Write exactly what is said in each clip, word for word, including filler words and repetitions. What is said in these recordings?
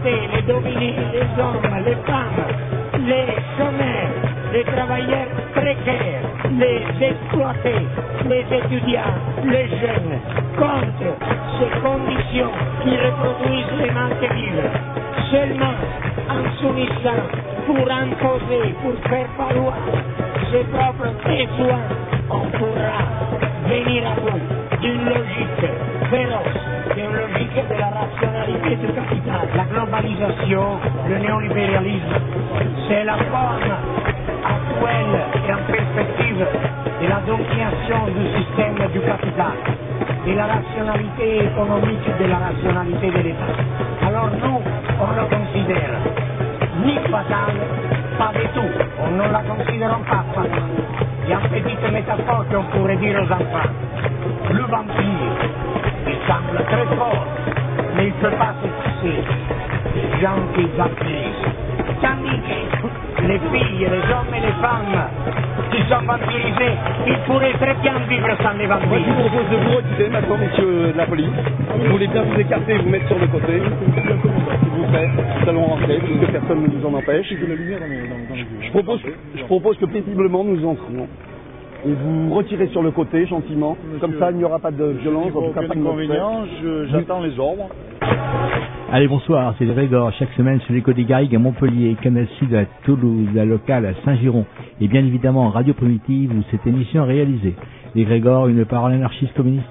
exploiter les dominés, les hommes, les femmes, les chômeurs, les travailleurs précaires, les exploités, les étudiants, les jeunes, contre ces conditions qui reproduisent les manques vivres. Seulement en s'unissant pour imposer, pour faire valoir ses propres besoins, on pourra venir à bout d'une logique féroce, d'une logique de la rationalité du capital. La globalisation, le néolibéralisme, c'est la forme actuelle et en perspective de la domination du système du capital, de la rationalité économique, de la rationalité de l'État. Alors nous, on le considère ni fatal, pas du tout. On ne la considère pas fatale. Il y a une petite métaphore qu'on pourrait dire aux enfants. Le vampire, il semble très fort, mais il ne peut pas se passer des gens qui vampirisent. Tandis que les filles, les hommes et les femmes qui sont vampirisés, ils pourraient très bien vivre sans les vampires. Moi, je vous propose de vous retirer maintenant, messieurs de la police. Vous voulez bien vous écarter et vous mettre sur le côté. S'il vous plaît, nous allons rentrer, puisque personne ne nous en empêche. Je propose, je propose que paisiblement nous entrions. Et vous retirez sur le côté, gentiment. Monsieur, comme ça, il n'y aura pas de violence, en tout cas pas de inconvénient. J'attends les ordres. Allez, bonsoir, c'est Grégor. Chaque semaine sur l'écho des Garrigues à Montpellier, Canal Sud à Toulouse, la locale à Saint-Giron. Et bien évidemment, Radio Primitive, où cette émission est réalisée. Et Grégor, une parole anarchiste communiste.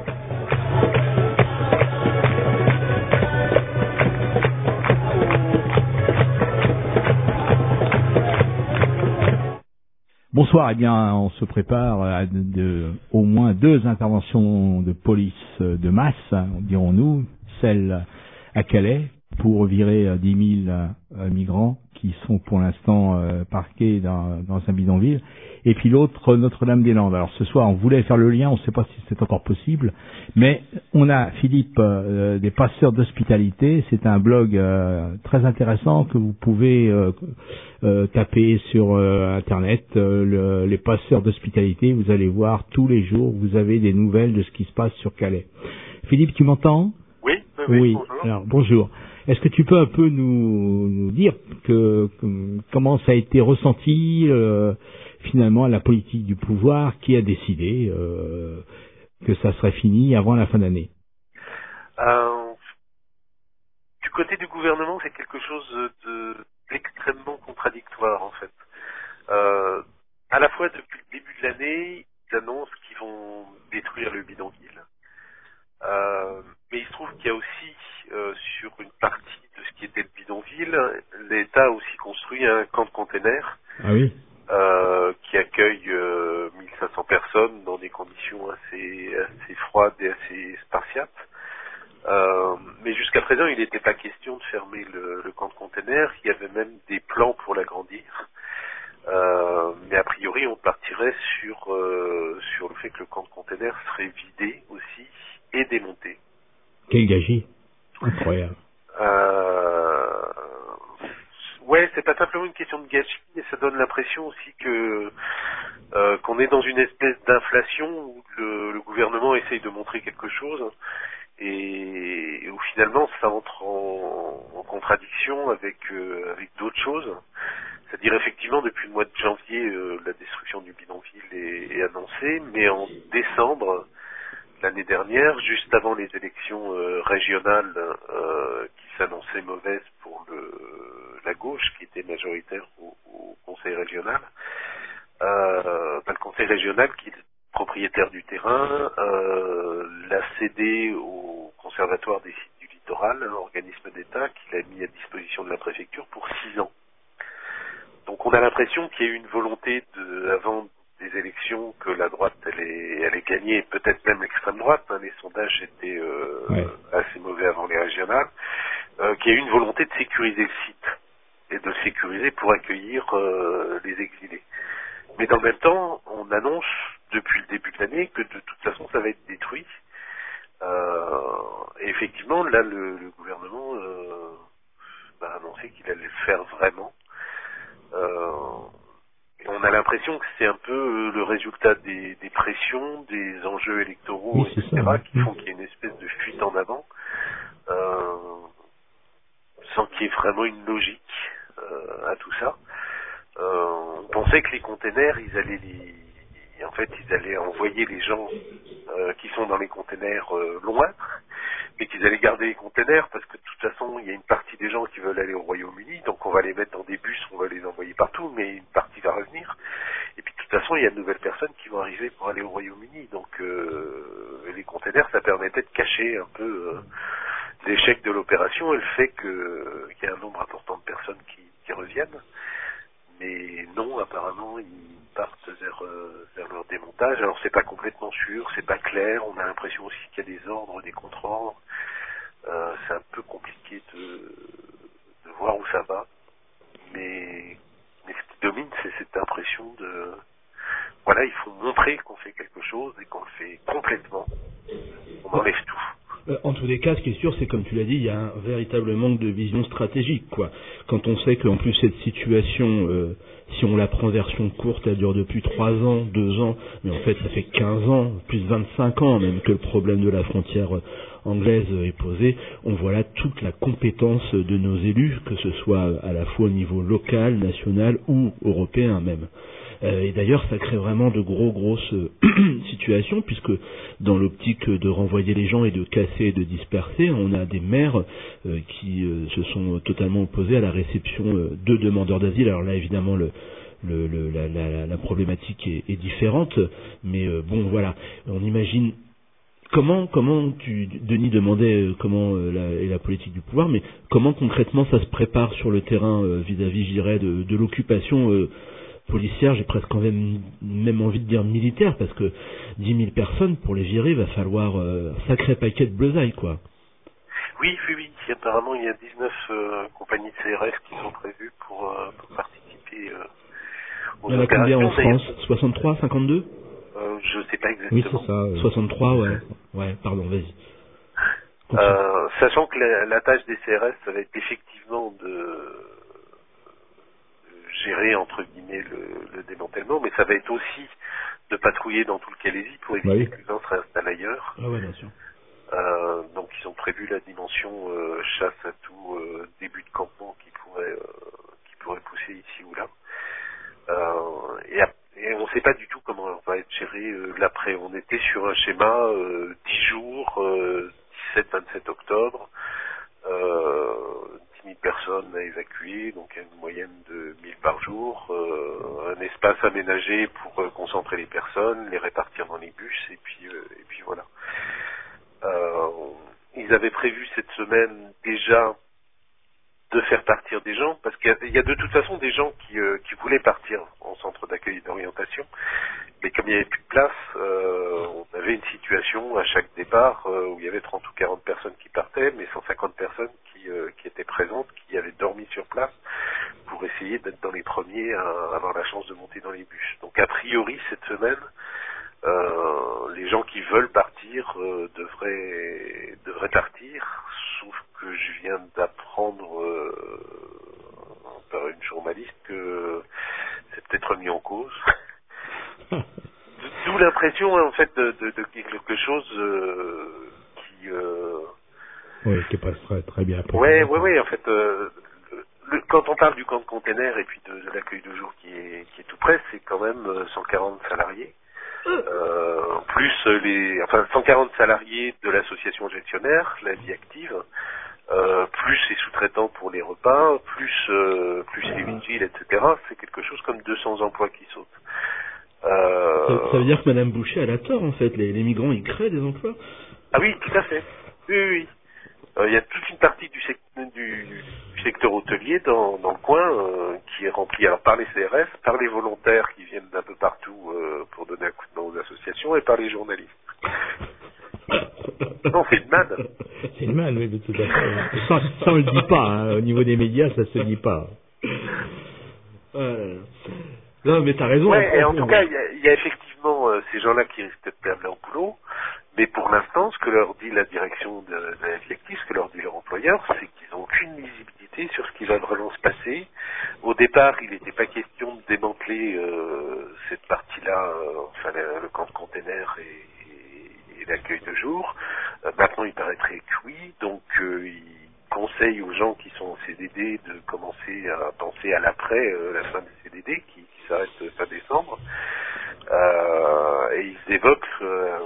Bonsoir, eh bien, on se prépare à de, de, au moins deux interventions de police de masse, dirons-nous, celle à Calais, pour virer dix mille euh, migrants qui sont pour l'instant euh, parqués dans, dans un bidonville, et puis l'autre, Notre-Dame-des-Landes. Alors ce soir, on voulait faire le lien, on ne sait pas si c'est encore possible, mais on a Philippe euh, des Passeurs d'Hospitalité. C'est un blog euh, très intéressant que vous pouvez euh, euh, taper sur euh, Internet, euh, le, les Passeurs d'Hospitalité. Vous allez voir tous les jours, vous avez des nouvelles de ce qui se passe sur Calais. Philippe, tu m'entends ? Oui, oui, oui. Bonjour. Alors, bonjour. Est-ce que tu peux un peu nous, nous dire que, que comment ça a été ressenti euh, finalement la politique du pouvoir qui a décidé euh, que ça serait fini avant la fin d'année? euh, Du côté du gouvernement, c'est quelque chose de d'extrêmement contradictoire en fait. Euh, à la fois depuis le début de l'année, ils annoncent qu'ils vont détruire le bidonville. Euh, mais il se trouve qu'il y a aussi, euh, sur une partie de ce qui était le bidonville, l'État a aussi construit un camp de containers ah oui. euh, qui accueille euh, mille cinq cents personnes dans des conditions assez, assez froides et assez spartiates. Euh, mais jusqu'à présent, il n'était pas question de fermer le, le camp de containers. Il y avait même des plans pour l'agrandir. Euh, mais a priori, on partirait sur, euh, sur le fait que le camp de containers serait vidé aussi et démonté. Quel gâchis. Incroyable. Euh... Ouais, c'est pas simplement une question de gâchis, mais ça donne l'impression aussi que euh, qu'on est dans une espèce d'inflation où le, le gouvernement essaye de montrer quelque chose et, et où finalement ça entre en, en contradiction avec euh, avec d'autres choses. C'est-à-dire effectivement depuis le mois de janvier euh, la destruction du bidonville est, est annoncée, mais en décembre l'année dernière, juste avant les élections euh, régionales euh, qui s'annonçaient mauvaises pour le, la gauche, qui était majoritaire au, au conseil régional, euh, ben, le conseil régional, qui est propriétaire du terrain, euh, l'a cédé au conservatoire des sites du littoral, un organisme d'État qui l'a mis à disposition de la préfecture pour six ans. Donc on a l'impression qu'il y a eu une volonté de, avant des élections, que la droite elle est, elle est gagnée, peut-être même l'extrême droite, hein, les sondages étaient euh, ouais. assez mauvais avant les régionales, euh, qu'il y a eu une volonté de sécuriser le site et de le sécuriser pour accueillir euh, les exilés. Mais dans le même temps, on annonce depuis le début de l'année que de toute façon ça va être détruit. Euh, et effectivement, là le, le gouvernement euh, a annoncé qu'il allait le faire vraiment. Euh, Et on a l'impression que c'est un peu le résultat des, des pressions, des enjeux électoraux, oui, et cetera, ça, qui font qu'il y a une espèce de fuite en avant. Euh, sans qu'il y ait vraiment une logique euh, à tout ça. Euh, on pensait que les containers, ils allaient les, en fait, ils allaient envoyer les gens euh, qui sont dans les containers euh, loin, mais qu'ils allaient garder les containers parce que de toute façon, il y a une partie des gens qui veulent aller au Royaume-Uni, donc on va les mettre dans des bus, on va les envoyer partout, mais une partie va revenir. Et puis de toute façon, il y a de nouvelles personnes qui vont arriver pour aller au Royaume-Uni, donc euh, les containers, ça permettait de cacher un peu euh, l'échec de l'opération et le fait que qu'il y a un nombre important de personnes qui, qui reviennent. Mais non, apparemment, ils partent vers, euh, vers leur démontage. Alors c'est pas complètement sûr, c'est pas clair. On a l'impression aussi qu'il y a des ordres, des contre-ordres. Euh, c'est un peu compliqué de, de voir où ça va. Mais, mais ce qui domine, c'est cette impression de... Voilà, il faut montrer qu'on fait quelque chose et qu'on le fait complètement. On enlève tout. En tous les cas, ce qui est sûr, c'est comme tu l'as dit, il y a un véritable manque de vision stratégique, quoi. Quand on sait qu'en plus cette situation, euh, si on la prend version courte, elle dure depuis trois ans, deux ans, mais en fait ça fait quinze ans, plus de vingt-cinq ans même que le problème de la frontière anglaise est posé, on voit là toute la compétence de nos élus, que ce soit à la fois au niveau local, national ou européen même. Euh, et d'ailleurs, ça crée vraiment de gros grosses situations, puisque dans l'optique de renvoyer les gens et de casser et de disperser, on a des maires euh, qui euh, se sont totalement opposés à la réception euh, de demandeurs d'asile. Alors là, évidemment, le, le, le, la, la, la problématique est, est différente, mais euh, bon, voilà, on imagine. Comment, comment tu, Denis demandait euh, comment euh, la, et la politique du pouvoir, mais comment concrètement ça se prépare sur le terrain euh, vis-à-vis, je dirais, de, de l'occupation euh, policière, j'ai presque quand même, même envie de dire militaire, parce que dix mille personnes, pour les virer, il va falloir euh, un sacré paquet de bleusailles, quoi. Oui, oui, oui. Apparemment, il y a dix-neuf euh, compagnies de C R S qui sont prévues pour, euh, pour participer euh, aux opérations. Il y en a combien en France? soixante-trois, cinquante-deux? euh, Je sais pas exactement. Oui, c'est ça. Euh... soixante-trois, ouais. Ouais, pardon, vas-y. Euh, sachant que la, la tâche des C R S, ça va être effectivement de gérer entre guillemets le, le démantèlement, mais ça va être aussi de patrouiller dans tout le Calaisie pour éviter bah oui. que les gens se réinstallent ailleurs. Ah ouais, bien sûr. Euh, donc ils ont prévu la dimension euh, chasse à tout euh, début de campement qui pourrait euh, qui pourrait pousser ici ou là. Euh, et, et on ne sait pas du tout comment on va être géré euh, l'après. On était sur un schéma euh, dix jours, euh, dix-sept vingt-sept octobre. Euh, dix mille personnes à évacuer, donc une moyenne de mille par jour, euh, un espace aménagé pour euh, concentrer les personnes, les répartir dans les bus, et puis, euh, et puis voilà. Euh, ils avaient prévu cette semaine déjà de faire partir des gens, parce qu'il y a, il y a de toute façon des gens qui, euh, qui voulaient partir en centre d'accueil et d'orientation, mais comme il n'y avait plus de place, euh, on avait une situation à chaque départ euh, où il y avait trente ou quarante personnes qui partaient, mais cent cinquante personnes qui, euh, qui étaient présentes, qui avaient dormi sur place pour essayer d'être dans les premiers à avoir la chance de monter dans les bus. Donc a priori cette semaine, euh, les gens qui veulent partir euh, devraient, devraient partir, sauf que je viens d'apprendre euh, par une journaliste que c'est peut-être remis en cause. D'où l'impression en fait de, de, de quelque chose euh, qui euh... oui, qui passe très, très bien. Ouais, ouais, ouais. En fait, euh, le, quand on parle du camp de containers et puis de, de l'accueil de jour qui est qui est tout près, c'est quand même cent quarante salariés, euh, plus les, enfin cent quarante salariés de l'association gestionnaire, la vie active, euh, plus les sous-traitants pour les repas, plus euh, plus les vigiles, et cetera. C'est quelque chose comme deux cents emplois qui sautent. Euh... Ça, ça veut dire que Madame Boucher elle a tort en fait, les, les migrants ils créent des emplois. Ah oui, tout à fait. Oui, oui, oui. Euh, il y a toute une partie du, sec du, du secteur hôtelier dans, dans le coin euh, qui est rempli alors, par les C R S, par les volontaires qui viennent d'un peu partout euh, pour donner un coup de main aux associations et par les journalistes. Non, c'est une manne. C'est une manne, oui, tout à fait. Ça, ça on le dit pas, hein. Au niveau des médias, ça se dit pas. Euh... Non, mais t'as raison. Ouais, et en tout cas, il y, y a effectivement euh, ces gens-là qui risquent de perdre leur boulot, mais pour l'instant, ce que leur dit la direction de, de la vie active, ce que leur dit leur employeur, c'est qu'ils n'ont aucune visibilité sur ce qui va vraiment se passer. Au départ, il n'était pas question de démanteler euh, cette partie-là, euh, enfin le, le camp de containers et, et, et l'accueil de jour. Euh, maintenant, il paraîtrait que oui, donc euh, ils conseille aux gens qui sont en C D D de commencer à penser à l'après euh, la fin des C D D qui, qui s'arrête fin décembre. Euh, et ils évoquent euh,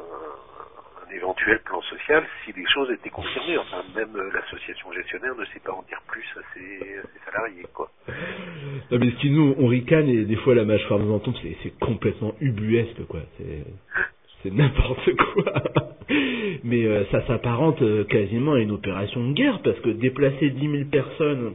un éventuel plan social si les choses étaient confirmées. Enfin, même euh, l'association gestionnaire ne sait pas en dire plus à ses, à ses salariés, quoi. Non, mais ce qui nous, on ricane et des fois la mâchoire nous en tombe, c'est, c'est complètement ubuesque, quoi. C'est, c'est n'importe quoi. Mais euh, ça s'apparente euh, quasiment à une opération de guerre, parce que déplacer dix mille personnes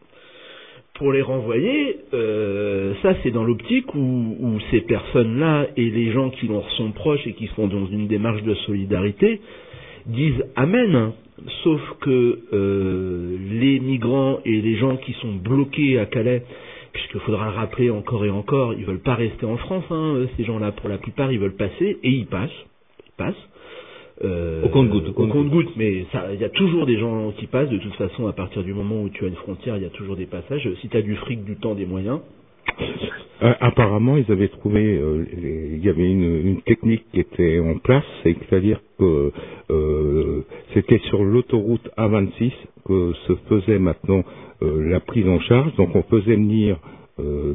pour les renvoyer, euh, ça c'est dans l'optique où, où ces personnes-là et les gens qui leur sont proches et qui sont dans une démarche de solidarité disent amen. Sauf que euh, les migrants et les gens qui sont bloqués à Calais, puisqu'il faudra le rappeler encore et encore, ils veulent pas rester en France, hein, ces gens-là pour la plupart ils veulent passer et ils passent, ils passent. Euh, au compte-goutte, au compte-goutte, mais ça, il y a toujours des gens qui passent. De toute façon, à partir du moment où tu as une frontière, il y a toujours des passages. Si tu as du fric, du temps, des moyens. Euh, apparemment, ils avaient trouvé, euh, les, il y avait une, une technique qui était en place, c'est-à-dire que euh, c'était sur l'autoroute A vingt-six que se faisait maintenant euh, la prise en charge. Donc, on faisait venir euh,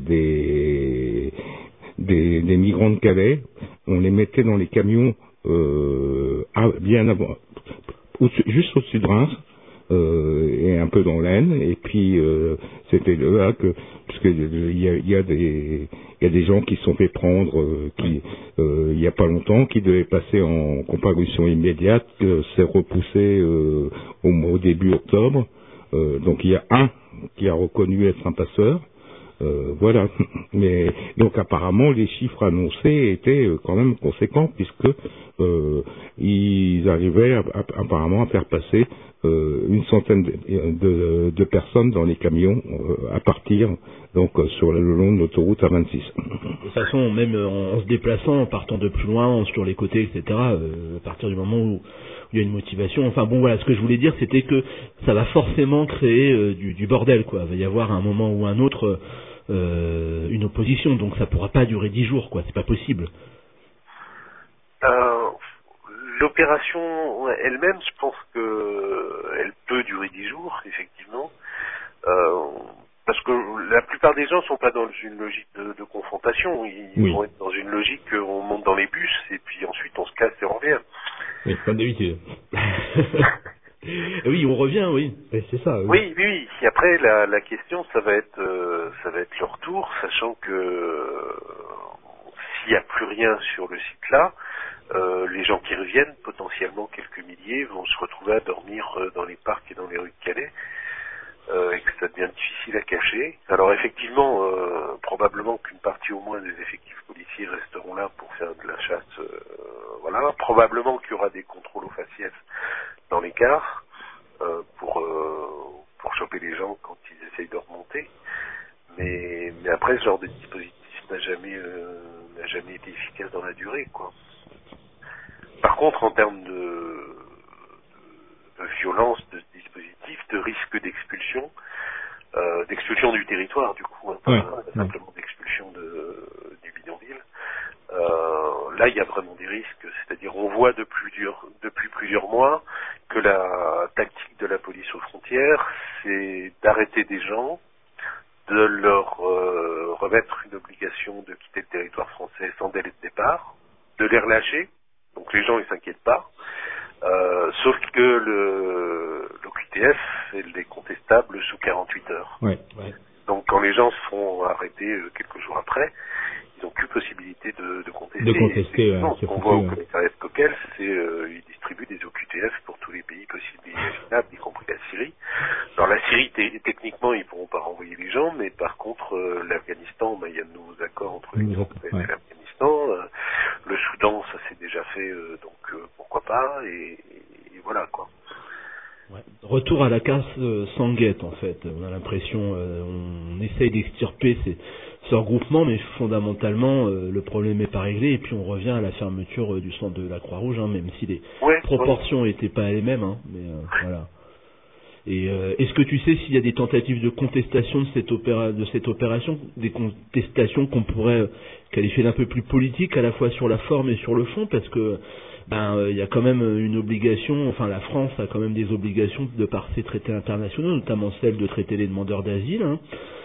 des, des des migrants de Calais, on les mettait dans les camions. Euh, bien avant, au, juste au-dessus de Reims euh, et un peu dans l'Aisne, et puis euh, c'était là que parce que il y a, y a des il y a des gens qui se sont fait prendre euh, qui euh, il y a pas longtemps qui devaient passer en comparution immédiate, que c'est repoussé euh, au, au début octobre. Euh, donc il y a un qui a reconnu être un passeur. Euh, voilà, mais donc apparemment les chiffres annoncés étaient euh, quand même conséquents puisque euh, ils arrivaient à, à, apparemment à faire passer euh, une centaine de, de, de personnes dans les camions euh, à partir donc euh, sur le long de l'autoroute A vingt-six. De toute façon, même en, en se déplaçant, en partant de plus loin, sur les côtés, et cetera. Euh, à partir du moment où il y a une motivation. Enfin bon, voilà, ce que je voulais dire, c'était que ça va forcément créer euh, du, du bordel, quoi. Il va y avoir un moment ou un autre euh, une opposition, donc ça pourra pas durer dix jours, quoi. C'est pas possible. Euh, l'opération elle-même, je pense que elle peut durer dix jours, effectivement. Euh, parce que la plupart des gens sont pas dans une logique de, de confrontation. Ils Oui. vont être dans une logique qu'on monte dans les bus et puis ensuite on se casse et on revient. Oui, comme d'habitude. Oui, on revient, oui. Et c'est ça. Oui, oui, oui. Et après, la, la question, ça va être, euh, ça va être le retour, sachant que euh, s'il n'y a plus rien sur le site-là, euh, les gens qui reviennent, potentiellement quelques milliers, vont se retrouver à dormir euh, dans les parcs et dans les rues de Calais, euh, et que ça devient difficile à cacher. Alors effectivement, euh, probablement qu'une partie au moins des effectifs policiers resteront là pour faire de la chasse. Euh, voilà, probablement qu'il y aura des contrôles aux faciès dans les gares euh, pour euh, pour choper les gens quand ils essayent de remonter. Mais mais après, ce genre de dispositif n'a jamais euh, n'a jamais été efficace dans la durée, quoi. Par contre, en termes de, de violence de ce dispositif, de risque d'expulsion, euh, d'expulsion du territoire, du coup, hein, pas Ouais, simplement ouais. d'expulsion de, du bidonville, euh, là, il y a vraiment des risques. C'est-à-dire, on voit de plusieurs, depuis plusieurs mois que la tactique de la police aux frontières, c'est d'arrêter des gens, de leur euh, remettre une obligation de quitter le territoire français sans délai de départ, de les relâcher. Donc les gens ils s'inquiètent pas, euh, sauf que le l'O Q T F elle est contestable sous quarante-huit heures. Ouais, ouais. Donc quand les gens se font arrêter euh, quelques jours après, ils n'ont plus possibilité de, de contester. De contester, ouais, non, c'est ce qu'on foutu, voit au ouais. commissariat de Coquel, c'est euh, ils distribuent des O Q T F pour tous les pays possibles et imaginables, y compris la Syrie. Alors la Syrie, t- techniquement, ils pourront pas renvoyer les gens, mais par contre, euh, l'Afghanistan, ben, il y a de nouveaux accords entre l'Union européenne Ouais. et l'Afghanistan. Euh, le Soudan, ça s'est déjà fait, euh, donc euh, pourquoi pas, et, et voilà quoi. Ouais. Retour à la casse euh, sans guette, en fait. On a l'impression, euh, on essaye d'extirper ces, ce regroupement, mais fondamentalement, euh, le problème n'est pas réglé, et puis on revient à la fermeture euh, du centre de la Croix-Rouge, hein, même si les Ouais, proportions n'étaient pas les mêmes, hein, mais euh, voilà. Et euh, est-ce que tu sais s'il y a des tentatives de contestation de cette, opéra, de cette opération, des contestations qu'on pourrait qualifier d'un peu plus politiques, à la fois sur la forme et sur le fond, parce que ben il y a quand même une obligation, enfin la France a quand même des obligations de par ses traités internationaux, notamment celle de traiter les demandeurs d'asile, hein,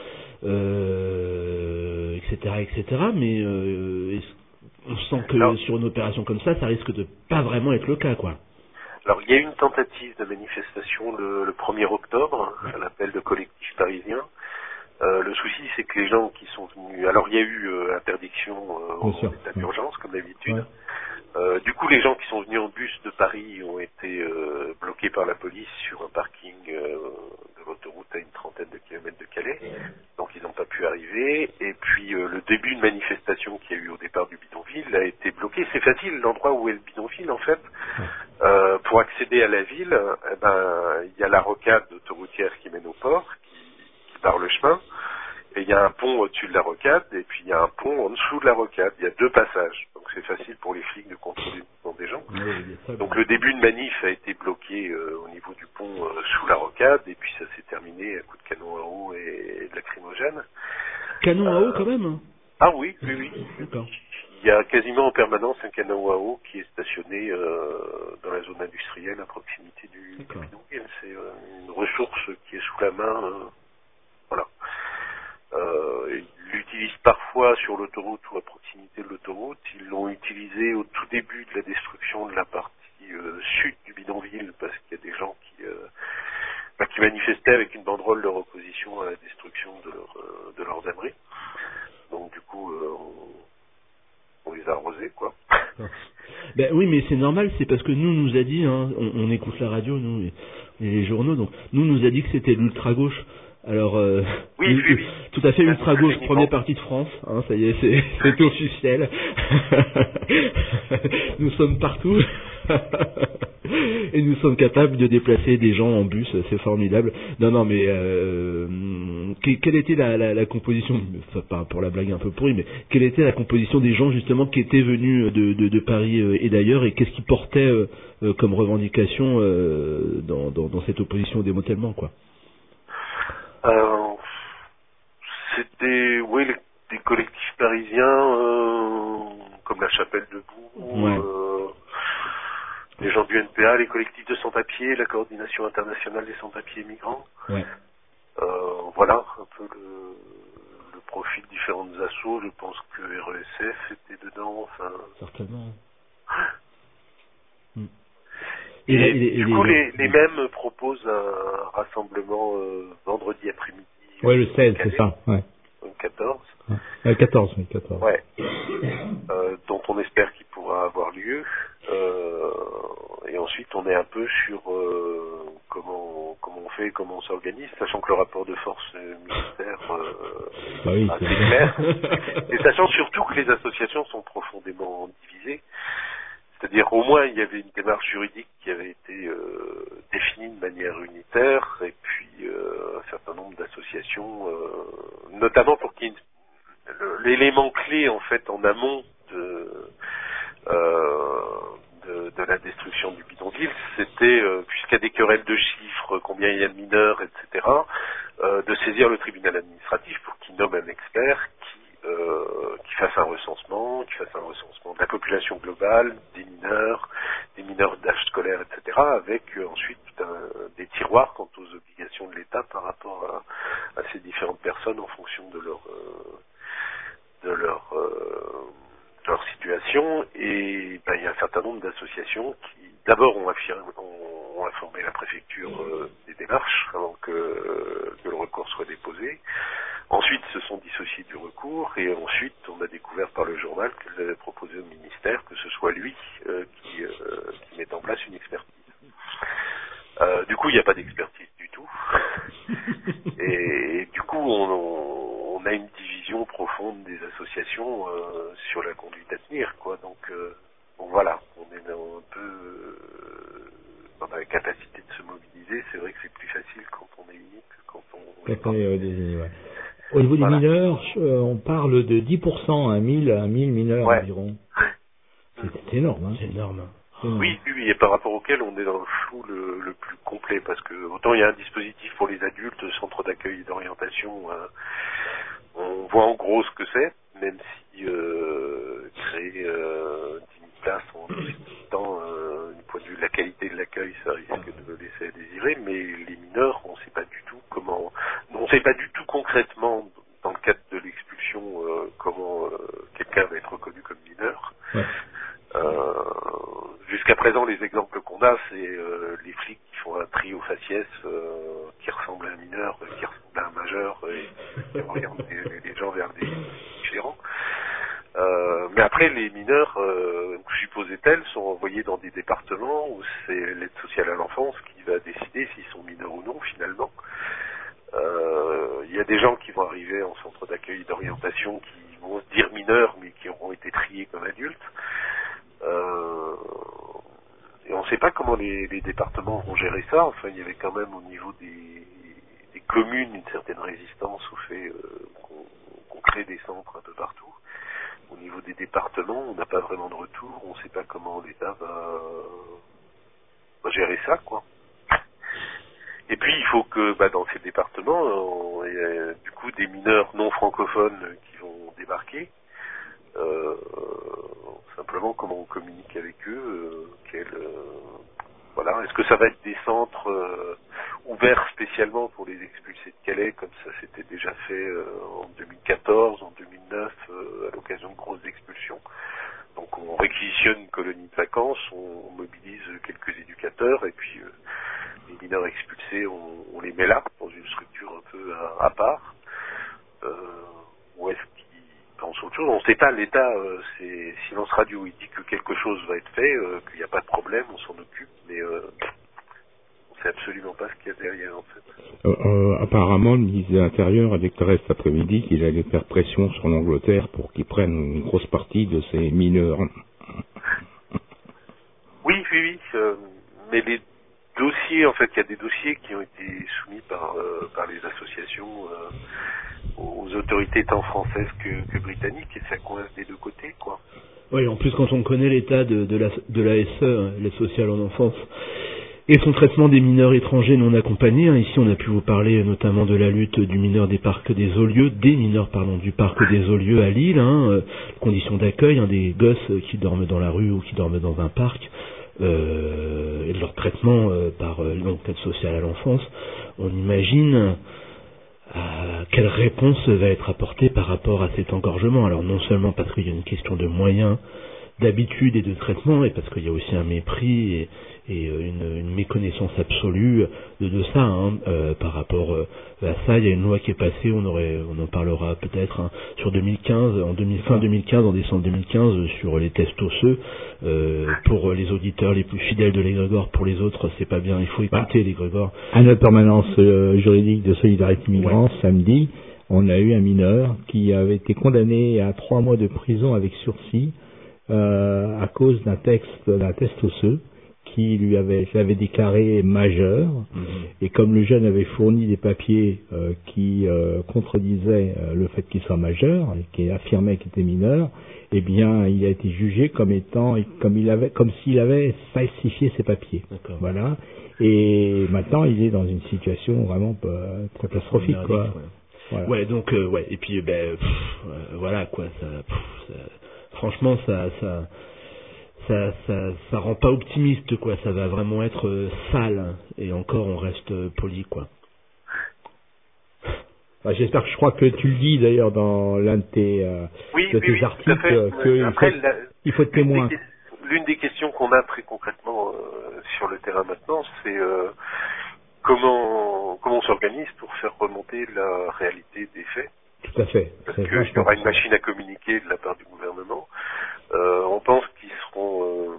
euh, et cetera, et cetera. Mais euh, on sent que Alors, sur une opération comme ça, ça risque de pas vraiment être le cas, quoi. Alors, il y a eu une tentative de manifestation le, le premier octobre, à l'appel de collectifs parisiens. Euh, le souci, c'est que les gens qui sont venus... Alors, il y a eu euh, interdiction euh, en état d'urgence, comme d'habitude. Ouais. Euh, du coup, les gens qui sont venus en bus de Paris ont été euh, bloqués par la police sur un parking euh, de l'autoroute à une trentaine de kilomètres de Calais. Donc, ils n'ont pas pu arriver. Et puis, euh, le début de manifestation qu'il y a eu au départ du bidonville a été bloqué. C'est facile, l'endroit où est le bidonville, en fait. Euh, pour accéder à la ville, eh ben, il y a la rocade autoroutière qui mène au port, qui, qui barre le chemin. Et il y a un pont au-dessus de la rocade, et puis il y a un pont en dessous de la rocade. Il y a deux passages. Donc c'est facile pour les flics de contrôler le mouvement des gens. Oui, donc le début de manif a été bloqué euh, au niveau du pont euh, sous la rocade, et puis ça s'est terminé à coups de canon à eau et, et de lacrymogène. Canon à eau quand même, hein. Ah oui, oui, oui. D'accord. Il y a quasiment en permanence un canon à eau qui est stationné euh, dans la zone industrielle à proximité du, du bidonville. C'est euh, une ressource qui est sous la main. Euh, voilà. Euh, ils l'utilisent parfois sur l'autoroute ou à proximité de l'autoroute. Ils l'ont utilisé au tout début de la destruction de la partie euh, sud du bidonville parce qu'il y a des gens qui, euh, bah, qui manifestaient avec une banderole de opposition à la destruction de, leur, euh, de leurs abris. Donc du coup, euh, on, on les a arrosés, quoi. Ben oui, mais c'est normal, c'est parce que nous nous a dit, hein, on, on écoute la radio, nous, et, et les journaux, donc nous nous a dit que c'était l'ultra-gauche. Alors, euh, oui, oui, oui. Tout à fait, ultra-gauche, première partie de France, hein, ça y est, c'est, c'est officiel. Nous sommes partout. Et nous sommes capables de déplacer des gens en bus, c'est formidable. Non, non, mais euh, quelle était la, la, la composition, ça pas pour la blague un peu pourrie, mais quelle était la composition des gens justement qui étaient venus de, de, de Paris et d'ailleurs, et qu'est-ce qu'ils portaient euh, comme revendication euh, dans, dans, dans cette opposition au démantèlement, quoi? Euh, c'était, oui, les, des collectifs parisiens, euh, comme la Chapelle Debout, ouais. euh, les gens du N P A, les collectifs de sans-papiers, la coordination internationale des sans-papiers migrants. Ouais. Euh, voilà un peu le, le profil de différentes assos. Je pense que R E S F était dedans. Enfin. Certainement. Hmm. Et, et, et, et et du les, coup, les, les, les mêmes proposent un rassemblement euh, vendredi après-midi. Ouais, le seize, c'est ça. Ouais. Le quatorze. Euh, quatorze, oui, quatorze. Ouais. Euh, dont on espère qu'il pourra avoir lieu. Euh, et ensuite, on est un peu sur euh, comment comment on fait, comment on s'organise, sachant que le rapport de force euh, militaire euh, bah oui, assez clair. Et sachant surtout que les associations sont profondément divisées. C'est-à-dire, au moins, il y avait une démarche juridique qui avait été euh, définie de manière unitaire, et puis euh, un certain nombre d'associations, euh, notamment pour qu'il y ait une, l'élément clé, en fait, en amont de, euh, de, de la destruction du bidonville, c'était, euh, puisqu'il y a des querelles de chiffres, combien il y a de mineurs, et cetera, euh, de saisir le tribunal administratif pour qu'il nomme un expert qui Euh, qui fasse un recensement, qui fasse un recensement de la population globale, des mineurs, des mineurs d'âge scolaire, et cetera, avec euh, ensuite un, des tiroirs quant aux obligations de l'État par rapport à, à ces différentes personnes en fonction de leur euh, de leur euh, de leur situation. Et ben, il y a un certain nombre d'associations qui d'abord ont, affirmé, ont, ont informé la préfecture euh, des démarches avant que, que le recours soit déposé. Ensuite, se sont dissociés du recours, et ensuite, on a découvert par le journal qu'elle avait proposé au ministère que ce soit lui euh, qui, euh, qui mette en place une expertise. Euh, du coup, il n'y a pas d'expertise du tout. Et, et du coup, on, on, on a une division profonde des associations euh, sur la conduite à tenir, quoi. Donc, euh, bon, voilà, on est un peu euh, dans la capacité de se mobiliser. C'est vrai que c'est plus facile quand on est unique que quand on... Quand on est euh, désigné, ouais. Au niveau voilà. des mineurs, euh, on parle de dix pour cent à mille, à mille mineurs ouais. environ. C'est, c'est énorme, hein. C'est énorme. Oui, oui, oui, et par rapport auquel on est dans le flou le, le plus complet, parce que autant il y a un dispositif pour les adultes, centre d'accueil et d'orientation, euh, on voit en gros ce que c'est, même si euh, créer euh, dix mille places en temps, euh, du point de vue de la qualité de l'accueil, ça risque de laisser à désirer, mais les mineurs, on ne sait pas du tout comment, on ne sait pas du tout concrètement, dans le cadre de l'expulsion, euh, comment euh, quelqu'un va être reconnu comme mineur. Ouais. Euh, jusqu'à présent, les exemples qu'on a, c'est euh, les flics qui font un trio faciès euh, qui ressemble à un mineur, euh, qui ressemble à un majeur, et qui orientent les, les gens vers des différents. Euh, mais après, les mineurs, euh, supposait-elle, sont envoyés dans des départements où c'est l'aide sociale à l'enfance qui va décider s'ils sont mineurs ou non, finalement. Euh, il y a des gens qui vont arriver en centre d'accueil et d'orientation qui vont se dire mineurs, mais qui auront été triés comme adultes. Euh, et on ne sait pas comment les, les départements vont gérer ça. Enfin, il y avait quand même au niveau des, des communes une certaine résistance au fait euh, qu'on, qu'on crée des centres un peu partout. Au niveau des départements, on n'a pas vraiment de retour. On ne sait pas comment l'État va, va gérer ça, quoi. Et puis, il faut que, bah, dans ces départements, il y a du coup des mineurs non francophones qui vont débarquer. Euh, simplement comment on communique avec eux, euh, quel, euh, voilà, est-ce que ça va être des centres euh, ouverts spécialement pour les expulsés de Calais, comme ça s'était déjà fait euh, en deux mille quatorze, en deux mille neuf, euh, à l'occasion de grosses expulsions. Donc on réquisitionne une colonie de vacances, on, on mobilise quelques éducateurs et puis euh, les mineurs expulsés, on, on les met là, dans une structure un peu à, à part. Euh, où est-ce pense autre chose. On ne sait pas, l'État, euh, c'est silence radio, il dit que quelque chose va être fait, euh, qu'il n'y a pas de problème, on s'en occupe, mais euh, on ne sait absolument pas ce qu'il y a derrière, en fait. Euh, euh, apparemment, le ministre de l'Intérieur a déclaré cet après-midi qu'il allait faire pression sur l'Angleterre pour qu'ils prennent une grosse partie de ces mineurs. Oui, oui, oui, euh, mais les dossiers, en fait, il y a des dossiers qui ont été soumis par, euh, par les associations euh, aux autorités tant françaises que, que britanniques, et ça coince des deux côtés, quoi. Oui, en plus, quand on connaît l'état de, de, la, de l'A S E, l'aide sociale en enfance, et son traitement des mineurs étrangers non accompagnés, hein, ici on a pu vous parler notamment de la lutte du mineur des parcs des Olieux, des mineurs, pardon, du parc des Olieux à Lille, hein, euh, conditions d'accueil, hein, des gosses qui dorment dans la rue ou qui dorment dans un parc, euh, et de leur traitement euh, par euh, l'aide sociale à l'enfance. On imagine Euh, quelle réponse va être apportée par rapport à cet engorgement. Alors non seulement parce qu'il y a une question de moyens, d'habitude et de traitement, et parce qu'il y a aussi un mépris et, et une, une méconnaissance absolue de, de ça, hein, euh, par rapport euh, à ça. Il y a une loi qui est passée, on aurait, on en parlera peut-être, hein, sur deux mille quinze, en deux mille, fin deux mille quinze, en décembre deux mille quinze, sur les tests osseux. Euh, pour les auditeurs les plus fidèles de l'Égrégore, pour les autres, c'est pas bien. Il faut écouter bah, l'Égrégore. À notre permanence euh, juridique de solidarité migrants, ouais. Samedi, on a eu un mineur qui avait été condamné à trois mois de prison avec sursis euh, à cause d'un texte, d'un test osseux qui lui avait, l'avait déclaré majeur. Mm-hmm. Et comme le jeune avait fourni des papiers euh, qui euh, contredisaient euh, le fait qu'il soit majeur et qui affirmait qu'il était mineur, eh bien, il a été jugé comme étant, comme il avait, comme s'il avait falsifié ses papiers. D'accord. Voilà. Et maintenant, il est dans une situation vraiment euh, catastrophique, quoi. Ouais. Voilà. Ouais, donc, euh, ouais. Et puis, ben, pff, euh, voilà, quoi. Ça, pff, ça, franchement, ça, ça, ça, ça, ça rend pas optimiste, quoi. Ça va vraiment être euh, sale. Et encore, on reste euh, poli, quoi. Enfin, j'espère que je crois que tu le dis d'ailleurs dans l'un de tes, euh, oui, de oui, tes oui, articles euh, qu'il faut, la, il faut être témoin. L'une des, l'une des questions qu'on a très concrètement euh, sur le terrain maintenant, c'est euh, comment comment on s'organise pour faire remonter la réalité des faits. Tout à fait. Parce qu'il y aura une machine à communiquer de la part du gouvernement. Euh, on pense qu'ils seront euh,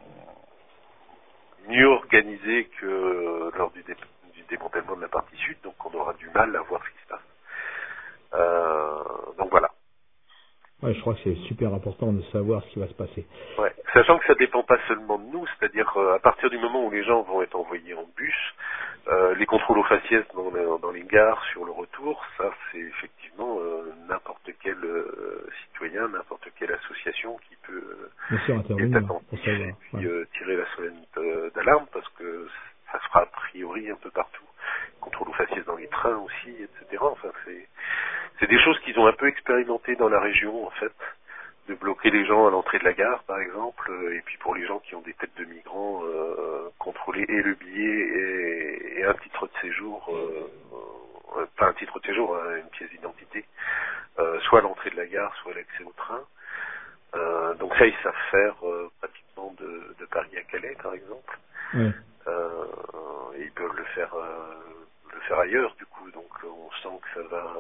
mieux organisés que euh, lors du, dé, du démantèlement de la partie sud, donc on aura du mal à voir ce qui se passe. Euh, donc voilà. Ouais, je crois que c'est super important de savoir ce qui va se passer. Ouais, sachant que ça dépend pas seulement de nous, c'est-à-dire euh, à partir du moment où les gens vont être envoyés en bus, Euh, les contrôles aux faciès dans, dans les gares sur le retour, ça c'est effectivement euh, n'importe quel euh, citoyen, n'importe quelle association qui peut Bien sûr, qui est attentif et puis ouais. euh, tirer la sonnette euh, d'alarme parce que ça se fera a priori un peu partout. Contrôle aux faciès dans les trains aussi, et cetera. Enfin, c'est c'est des choses qu'ils ont un peu expérimentées dans la région en fait, de bloquer les gens à l'entrée de la gare par exemple, et puis pour les gens qui ont des têtes de migrants, euh, contrôler et le billet et, et un titre de séjour, euh, euh, pas un titre de séjour, hein, une pièce d'identité, euh, soit à l'entrée de la gare, soit à l'accès au train. Euh, donc ça ils savent faire euh, pratiquement de, de Paris à Calais par exemple. Ouais. Euh, et ils peuvent le faire euh, le faire ailleurs du coup, donc on sent que ça va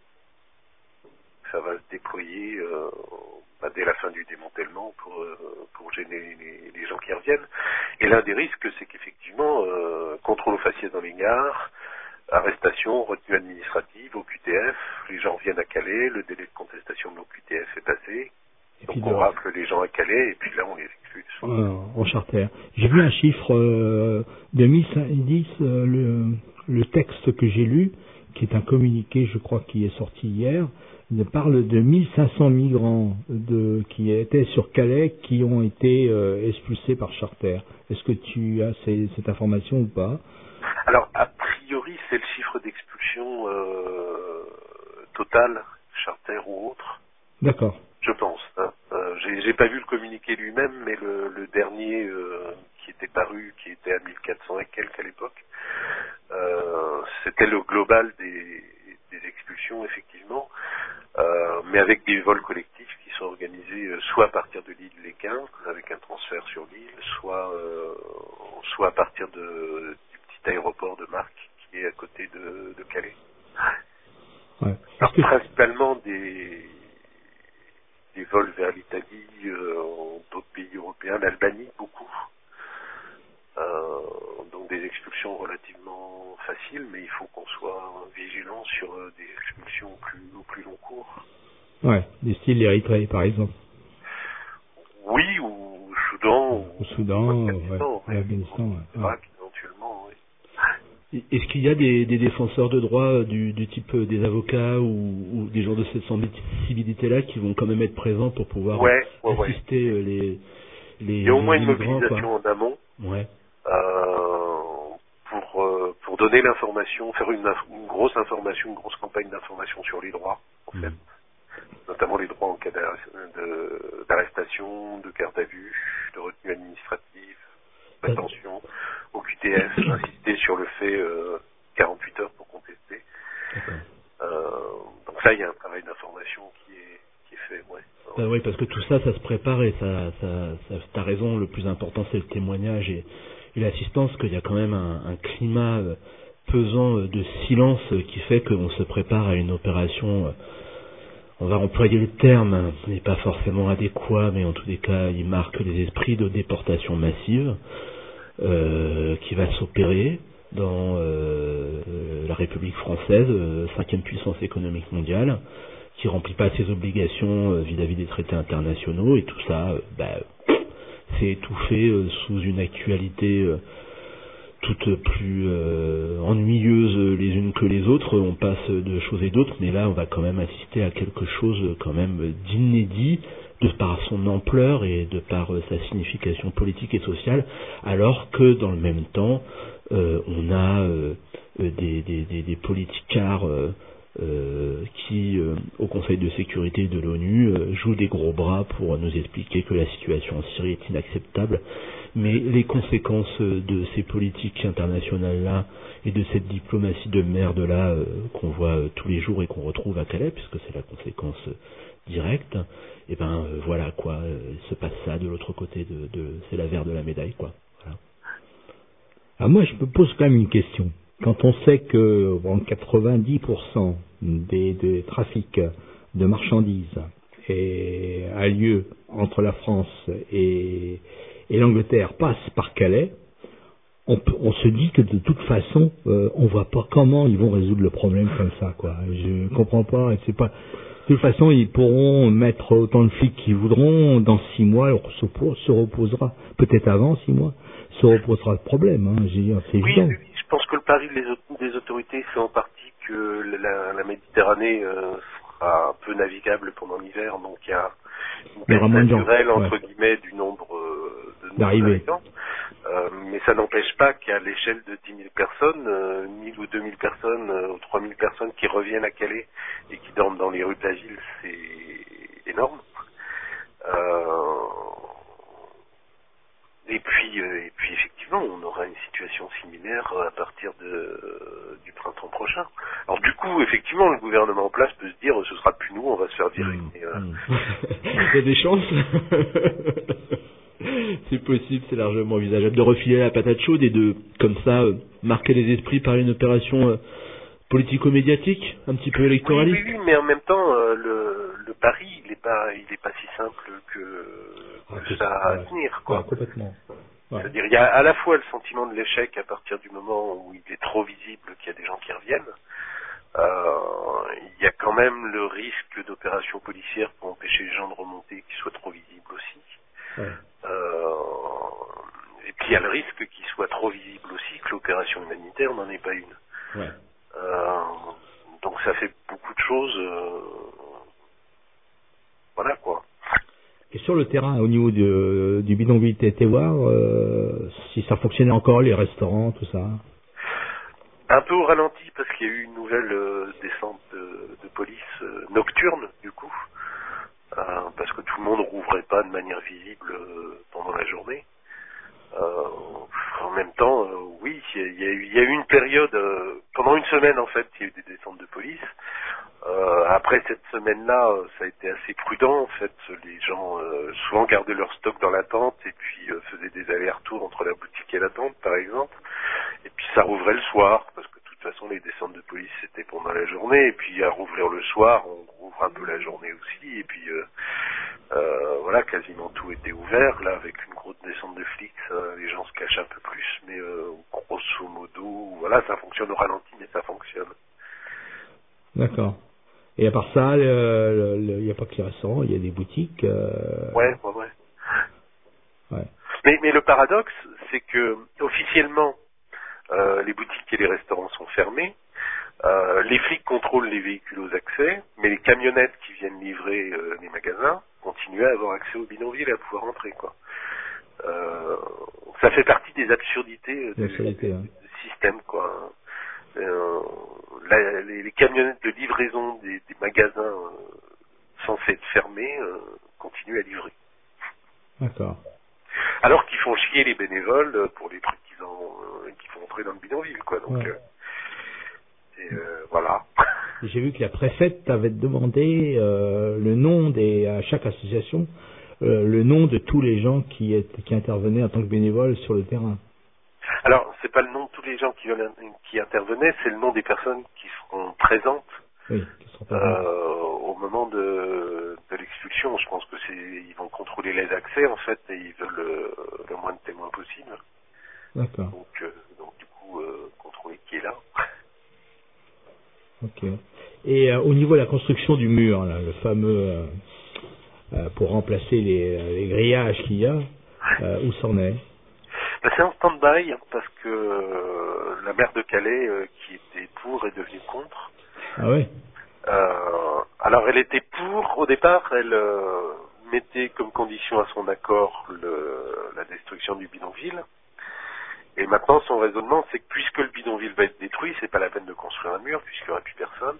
ça va se déployer euh, bah, dès la fin du démantèlement pour euh, pour gêner les, les gens qui reviennent. Et l'un des risques, c'est qu'effectivement euh, contrôle aux faciès dans les gares, arrestation, retenue administrative, O Q T F, les gens reviennent à Calais, le délai de contestation de l'O Q T F est passé, et donc puis on de... rafle les gens à Calais et puis là on les expulse. Euh, en charter. J'ai vu un chiffre euh, de mille cinq cent dix, euh, le, le texte que j'ai lu, qui est un communiqué, je crois, qui est sorti hier, il parle de mille cinq cents migrants de, qui étaient sur Calais qui ont été euh, expulsés par charter. Est-ce que tu as ces, cette information ou pas? Alors, a priori, c'est le chiffre d'expulsion euh, total, charter ou autre. D'accord. Je pense. Hein. Euh, j'ai, j'ai pas vu le communiqué lui-même, mais le, le dernier euh, qui était paru, qui était à mille quatre cents et quelques à l'époque, euh, c'était le global des, des expulsions, effectivement, euh, mais avec des vols collectifs qui sont organisés euh, soit à partir de l'île Léquin, avec un transfert sur l'île, soit, euh, soit à partir de, du petit aéroport de Marques, qui est à côté de, de Calais. Ouais. Alors, que... principalement des... des vols vers l'Italie, euh, d'autres pays européens, l'Albanie beaucoup. Euh, donc des expulsions relativement faciles, mais il faut qu'on soit vigilant sur euh, des expulsions au plus, au plus long cours. Ouais, du style l'Érythrée par exemple. Oui, ou Soudan, au Soudan, ou ouais, l'Afghanistan. Ouais. Irak, éventuellement, oui. Est-ce qu'il y a des, des défenseurs de droit du, du type des avocats ou, ou des gens de cette sensibilité-là qui vont quand même être présents pour pouvoir ouais, ouais, assister ouais. les, les Il y a au moins une migrants, mobilisation quoi. en amont ouais. euh, pour, euh, pour donner l'information, faire une, une grosse information, une grosse campagne d'information sur les droits, en fait. Mmh. Notamment les droits en cas de, d'arrestation, de garde à vue, de retenue administrative, d'attention, au Q T F, insister sur le fait euh, quarante-huit heures pour contester. Euh, donc là, il y a un travail d'information qui est, qui est fait, ouais. Bah oui, parce que tout ça, ça se prépare et ça, ça, ça t'as raison, le plus important c'est le témoignage et, et l'assistance, qu'il y a quand même un, un climat pesant de silence qui fait qu'on se prépare à une opération, on va employer le terme, ce n'est pas forcément adéquat, mais en tous les cas, il marque les esprits de déportation massive euh, qui va s'opérer dans euh, la République française, euh, cinquième puissance économique mondiale, qui remplit pas ses obligations euh, vis-à-vis des traités internationaux, et tout ça, euh, bah, c'est étouffé euh, sous une actualité euh, toute plus euh, ennuyeuse les unes que les autres. On passe de choses et d'autres, mais là, on va quand même assister à quelque chose quand même d'inédit, de par son ampleur et de par euh, sa signification politique et sociale, alors que dans le même temps, euh, on a euh, des, des, des, des politicards euh, Euh, qui, euh, au Conseil de sécurité de l'ONU, euh, joue des gros bras pour nous expliquer que la situation en Syrie est inacceptable. Mais les conséquences de ces politiques internationales-là et de cette diplomatie de merde-là euh, qu'on voit euh, tous les jours et qu'on retrouve à Calais, puisque c'est la conséquence euh, directe, et ben euh, voilà quoi, euh, il se passe ça de l'autre côté, de, de c'est l'avers de la médaille, quoi. Voilà. Alors moi, je me pose quand même une question. Quand on sait que bon, quatre-vingt-dix pour cent des, des trafics de marchandises et, a lieu entre la France et, et l'Angleterre passe par Calais, on, on se dit que de toute façon, euh, on voit pas comment ils vont résoudre le problème comme ça, quoi. Je comprends pas. C'est pas. De toute façon, ils pourront mettre autant de flics qu'ils voudront. Dans six mois, on se, se reposera, peut-être avant six mois, se reposera le problème. Hein. J'ai dit, c'est oui, évident. oui, je pense que le pari des, des autorités, c'est en partie que la, la Méditerranée euh, sera un peu navigable pendant l'hiver, donc il y a une baisse naturelle, entre ouais. guillemets, du nombre euh, de d'arrivées. Euh, mais ça n'empêche pas qu'à l'échelle de dix mille personnes, euh, mille ou deux mille personnes, euh, ou trois mille personnes qui reviennent à Calais et qui dorment dans les rues de la ville, c'est énorme. Euh, et puis, euh, et puis effectivement, on aura une situation similaire à partir de, euh, du printemps prochain. Alors du coup, effectivement, le gouvernement en place peut se dire, ce sera plus nous, on va se faire virer. Mmh. Et, euh... Il y a des chances. C'est possible, c'est largement envisageable de refiler la patate chaude et de, comme ça, euh, marquer les esprits par une opération euh, politico-médiatique, un petit peu électoraliste. Oui, oui, oui, mais en même temps, euh, le, le pari, il n'est pas, il est pas si simple que, que ah, ça à ouais. tenir, quoi. Ouais, complètement. Ouais. C'est-à-dire, il y a à la fois le sentiment de l'échec à partir du moment où il est trop visible qu'il y a des gens qui reviennent. Euh, il y a quand même le risque d'opérations policières pour empêcher les gens de remonter qui soient trop visibles aussi. Ouais. Euh, et puis il y a le risque qu'il soit trop visible aussi, que l'opération humanitaire n'en est pas une. Ouais. Euh, donc ça fait beaucoup de choses. Euh, voilà quoi. Et sur le terrain, au niveau de, du bidonville, t'as été voir euh, si ça fonctionnait encore, les restaurants, tout ça? Un peu au ralenti parce qu'il y a eu une nouvelle euh, descente de, de police euh, nocturne du coup. Euh, parce que tout le monde rouvrait pas de manière visible euh, pendant la journée. Euh, en même temps, euh, oui, il y, y a eu, il y a eu une période, euh, pendant une semaine en fait, il y a eu des descentes de police. Euh, après cette semaine-là, ça a été assez prudent en fait. Les gens euh, souvent gardaient leur stock dans la tente et puis euh, faisaient des allers-retours entre la boutique et la tente, par exemple. Et puis ça rouvrait le soir, parce que de toute façon les descentes de police c'était pendant la journée. Et puis à rouvrir le soir, on rouvre un peu la journée aussi. Et puis euh, euh, voilà, quasiment tout était ouvert. Là, avec une grosse descente de flics, euh, les gens se cachent un peu plus, mais euh, grosso modo, voilà, ça fonctionne au ralenti, mais ça fonctionne. D'accord. Et à part ça, il n'y a pas que les restaurants, il y a des boutiques. Euh... Ouais, ouais, ouais. ouais. Mais, mais le paradoxe, c'est que officiellement, euh, les boutiques et les restaurants sont fermés. Euh, les flics contrôlent les véhicules aux accès, mais les camionnettes qui viennent livrer euh, les magasins continuent à avoir accès au bidonville et à pouvoir entrer, quoi. Euh, ça fait partie des absurdités du ouais. système, quoi. Euh, la, les, les camionnettes de livraison des, des magasins euh, censés être fermés euh, continuent à livrer. D'accord. Alors qu'ils font chier les bénévoles pour les trucs qu'ils ont, euh, qu'ils font entrer dans le bidonville, quoi. Donc, ouais. euh, et, euh, voilà. J'ai vu que la préfète t'avait demandé euh, le nom des, à chaque association, euh, le nom de tous les gens qui, est, qui intervenaient en tant que bénévoles sur le terrain. Alors, c'est pas le nom de tous les gens qui, qui intervenaient, c'est le nom des personnes qui seront présentes, oui, qui seront présentes. Euh, au moment de, de l'expulsion. Je pense que c'est, ils vont contrôler les accès en fait et ils veulent le, le moins de témoins possible. D'accord. Donc, euh, donc du coup, euh, contrôler qui est là. Ok. Et euh, au niveau de la construction du mur, là, le fameux euh, euh, pour remplacer les, les grillages qu'il y a, euh, où c'en est? Ben, c'est en stand-by parce que euh, la maire de Calais, euh, qui était pour, est devenue contre. Ah ouais. Euh, alors elle était pour, au départ, elle euh, mettait comme condition à son accord le, la destruction du bidonville. Et maintenant son raisonnement, c'est que puisque le bidonville va être détruit, c'est pas la peine de construire un mur puisqu'il n'y aura plus personne.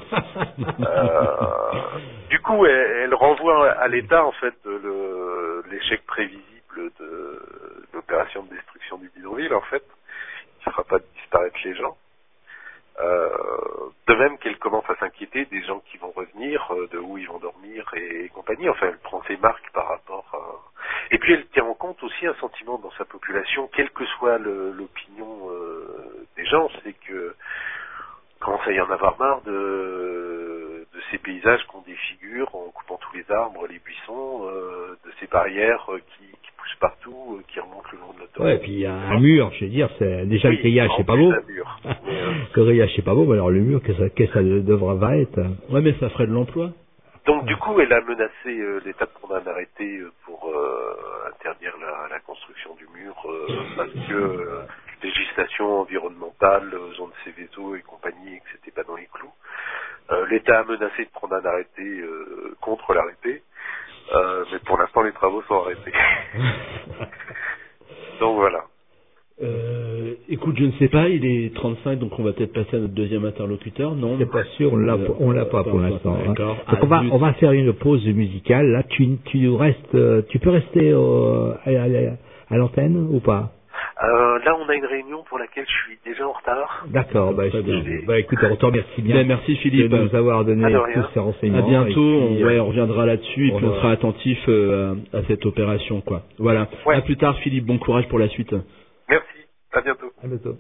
euh, du coup, elle, elle renvoie à l'État en fait le, l'échec prévisible de l'opération de destruction du bidonville en fait, qui ne fera pas disparaître les gens. Euh, de même qu'elle commence à s'inquiéter des gens qui vont revenir, euh, de où ils vont dormir et, et compagnie. Enfin, elle prend ses marques par rapport à... Et puis elle tient en compte aussi un sentiment dans sa population, quelle que soit le, l'opinion euh, des gens, c'est que commence à y en avoir marre de, de ces paysages qu'on défigure en coupant tous les arbres, les buissons, euh, de ces barrières qui, qui poussent partout, euh, qui remontent le long de l'autoroute. Ouais, et puis il y a un mur, je veux dire, c'est déjà oui, le grillage, c'est pas beau. Mur. Mais, euh... le grillage, c'est pas beau, mais alors le mur, qu'est-ce que ça, ça devra va être? Ouais, mais ça ferait de l'emploi. Donc du coup, elle a menacé euh, l'État de prendre un arrêté pour euh, interdire c'est-à-dire la, la construction du mur, euh, parce que euh, législation environnementale, zone Céveso et compagnie, et que c'était pas dans les clous. Euh, L'État a menacé de prendre un arrêté euh, contre l'arrêté, euh, mais pour l'instant les travaux sont arrêtés. Donc voilà. Euh, écoute, je ne sais pas, il est trente-cinq, donc on va peut-être passer à notre deuxième interlocuteur, non? C'est pas sûr, on l'a, Euh, on l'a pas euh, pour euh, l'instant. Hein. D'accord. Donc on va, Ah, on va faire une pause musicale. Là, tu, tu restes, euh, tu peux rester au, à, à, à l'antenne ou pas? Euh, là, on a une réunion pour laquelle je suis déjà en retard. D'accord. Bah, Très je, bien. bah, écoute, on te remercie bien. Bien, merci Philippe de nous avoir donné Ah, de tous rien. ces renseignements. À bientôt, et puis, on, ouais, euh, on reviendra là-dessus et on puis on va- sera attentif euh, à, à cette opération, quoi. Voilà. Ouais. À plus tard, Philippe. Bon courage pour la suite. Merci, à bientôt. À bientôt.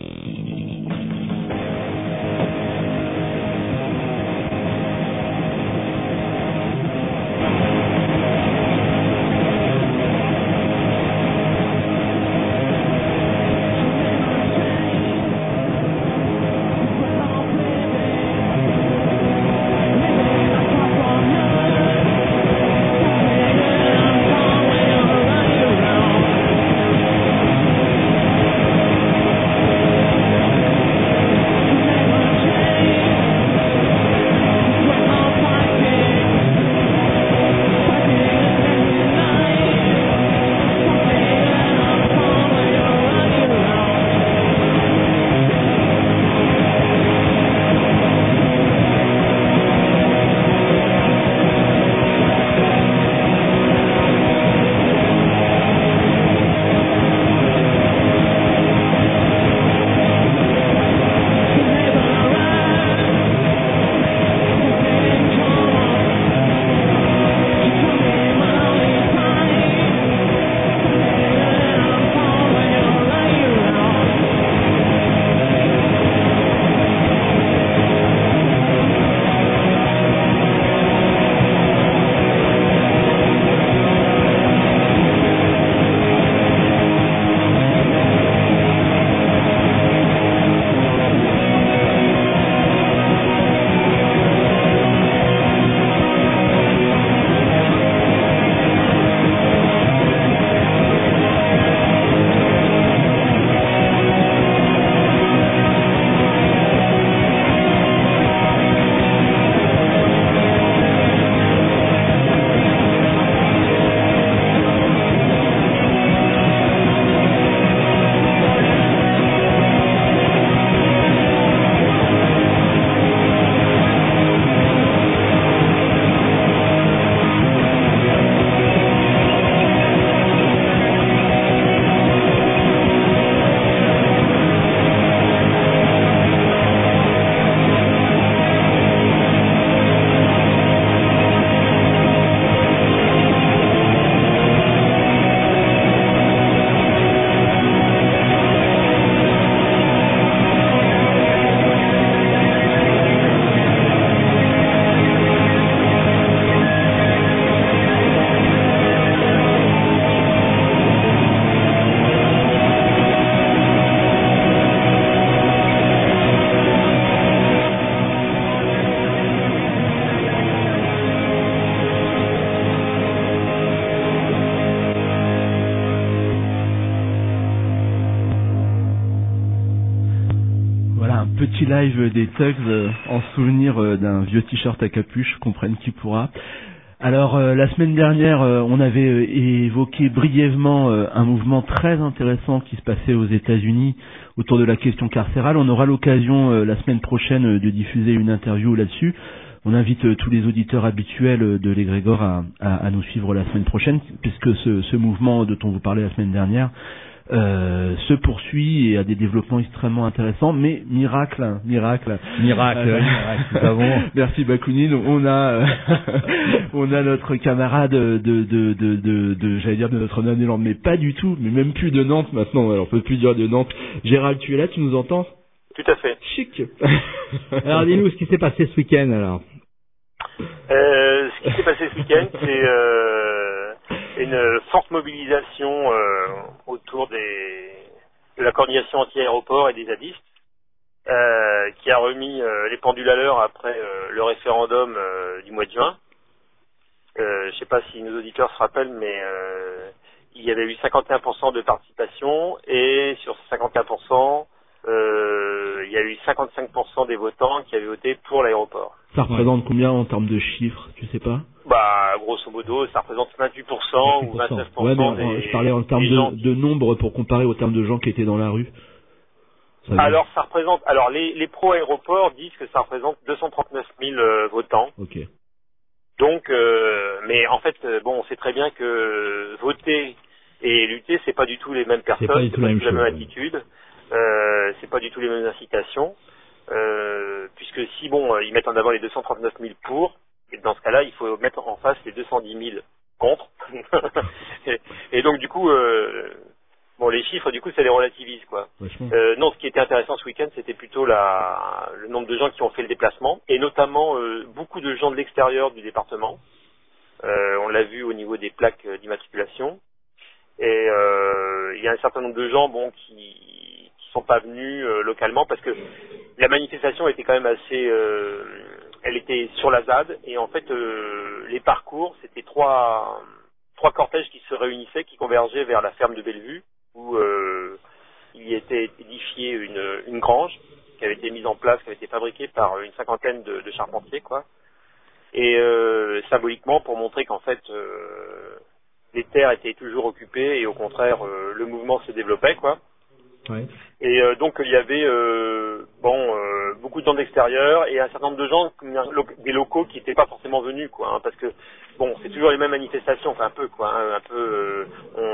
Petit live des Tugs euh, en souvenir euh, d'un vieux t-shirt à capuche, comprenne qui pourra. Alors euh, la semaine dernière, euh, on avait euh, évoqué brièvement euh, un mouvement très intéressant qui se passait aux États-Unis autour de la question carcérale. On aura l'occasion euh, la semaine prochaine euh, de diffuser une interview là-dessus. On invite euh, tous les auditeurs habituels euh, de l'Égrégore à, à, à nous suivre la semaine prochaine, puisque ce, ce mouvement dont on vous parlait la semaine dernière Euh, se poursuit et a des développements extrêmement intéressants, mais miracle, miracle, Miracle, euh, miracle, nous avons. Merci Bakounine, on a, on a notre camarade de, de, de, de, de, de j'allais dire de Notre-Dame-des-Landes, mais pas du tout, mais même plus de Nantes maintenant, alors on peut plus dire de Nantes. Gérald, tu es là, tu nous entends? Tout à fait. Chic. Alors dis-nous ce qui s'est passé ce week-end alors. Euh, ce qui s'est passé ce week-end, c'est euh, une forte mobilisation euh, autour des, de la coordination anti-aéroport et des zadistes, euh, qui a remis euh, les pendules à l'heure après euh, le référendum euh, du mois de juin. Euh, je ne sais pas si nos auditeurs se rappellent, mais euh, il y avait eu cinquante et un pour cent de participation et sur ces cinquante et un pour cent, euh, il y a eu cinquante-cinq pour cent des votants qui avaient voté pour l'aéroport. Ça représente combien en termes de chiffres, tu sais pas? Bah, grosso modo, ça représente vingt-huit pour cent ou vingt-neuf pour cent. Ouais, mais des, je parlais en termes de, de nombre pour comparer au terme de gens qui étaient dans la rue. Ça alors, ça représente, alors les, les pro-aéroports disent que ça représente deux cent trente-neuf mille euh, votants. Ok. Donc, euh, mais en fait, euh, bon, on sait très bien que voter et lutter, c'est pas du tout les mêmes personnes, c'est pas du tout, c'est la, pas même du tout la même chose, attitude, euh, c'est pas du tout les mêmes incitations, euh, puisque si bon, ils mettent en avant les deux cent trente-neuf mille pour, et dans ce cas-là, il faut mettre en face les deux cent dix mille contre. et, et donc du coup, euh, bon, les chiffres, du coup, ça les relativise, quoi. Euh, non, ce qui était intéressant ce week-end, c'était plutôt la, le nombre de gens qui ont fait le déplacement, et notamment euh, beaucoup de gens de l'extérieur du département. Euh, on l'a vu au niveau des plaques d'immatriculation. Et euh, il y a un certain nombre de gens, bon, qui qui sont pas venus euh, localement parce que la manifestation était quand même assez, euh, elle était sur la Z A D, et en fait, euh, les parcours, c'était trois trois cortèges qui se réunissaient, qui convergeaient vers la ferme de Bellevue, où euh, il y était édifié une, une grange qui avait été mise en place, qui avait été fabriquée par une cinquantaine de, de charpentiers, quoi. Et euh, symboliquement, pour montrer qu'en fait, euh, les terres étaient toujours occupées et au contraire, euh, le mouvement se développait, quoi. Ouais. Et euh, donc il y avait euh, bon euh, beaucoup de gens d'extérieur et un certain nombre de gens, des locaux qui n'étaient pas forcément venus, quoi, hein, parce que bon, c'est toujours les mêmes manifestations, enfin un peu, quoi, hein, un peu. Euh,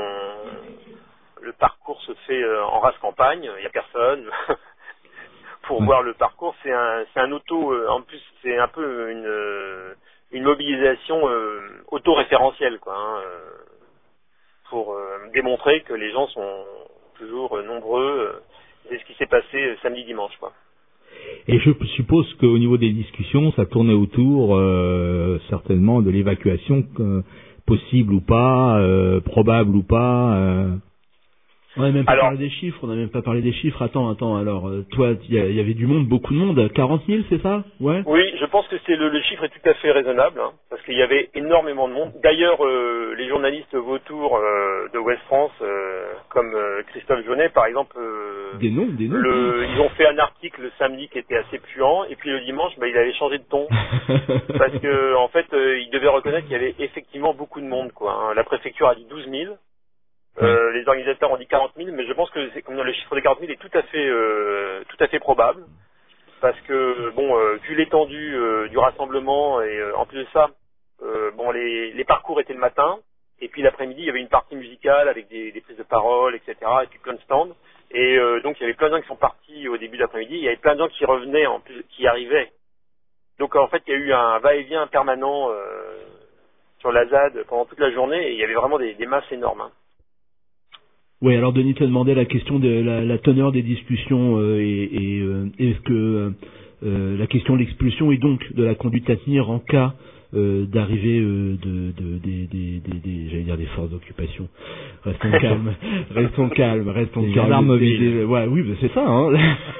on... Le parcours se fait euh, en race campagne, il n'y a personne. Pour ouais. voir le parcours, c'est un, c'est un auto, euh, en plus c'est un peu une, euh, une mobilisation euh, auto-référentielle, quoi, hein, euh, pour euh, démontrer que les gens sont toujours euh, nombreux. Euh, c'est ce qui s'est passé euh, samedi dimanche, quoi. Et je suppose qu'au niveau des discussions, ça tournait autour euh, certainement de l'évacuation euh, possible ou pas, euh, probable ou pas. Euh... On n'a même pas alors, parlé des chiffres, on n'a même pas parlé des chiffres. Attends, attends, alors, euh, toi, il y, y avait du monde, beaucoup de monde, quarante mille, c'est ça? Ouais. Oui, je pense que c'est le, le chiffre est tout à fait raisonnable, hein, parce qu'il y avait énormément de monde. D'ailleurs, euh, les journalistes vautours euh, de Ouest France, euh, comme euh, Christophe Jaunet, par exemple, euh, des noms, des noms. Le, ils ont fait un article le samedi qui était assez puant, et puis le dimanche, bah, il avait changé de ton, parce que en fait, euh, il devait reconnaître qu'il y avait effectivement beaucoup de monde, quoi, hein. La préfecture a dit douze mille. Euh, les organisateurs ont dit quarante mille, mais je pense que c'est, comme le chiffre de quarante mille est tout à fait, euh, tout à fait probable, parce que bon, euh, vu l'étendue euh, du rassemblement et euh, en plus de ça, euh, bon, les, les parcours étaient le matin, et puis l'après-midi il y avait une partie musicale avec des, des prises de parole, et cetera, et puis plein de stands, et euh, donc il y avait plein de gens qui sont partis au début de l'après-midi, il y avait plein de gens qui revenaient, en plus, qui arrivaient. Donc en fait il y a eu un va-et-vient permanent euh, sur la Z A D pendant toute la journée, et il y avait vraiment des, des masses énormes, hein. Oui, alors Denis te demandait la question de la, la teneur des discussions euh, et, et euh, est-ce que euh, la question de l'expulsion et donc de la conduite à tenir en cas euh, d'arrivée euh, de, de, des, des, des, des, j'allais dire des forces d'occupation. Restons calmes, restons calmes, restons calmes. Gendarmes mobiles. Ouais, oui, bah c'est ça. Hein.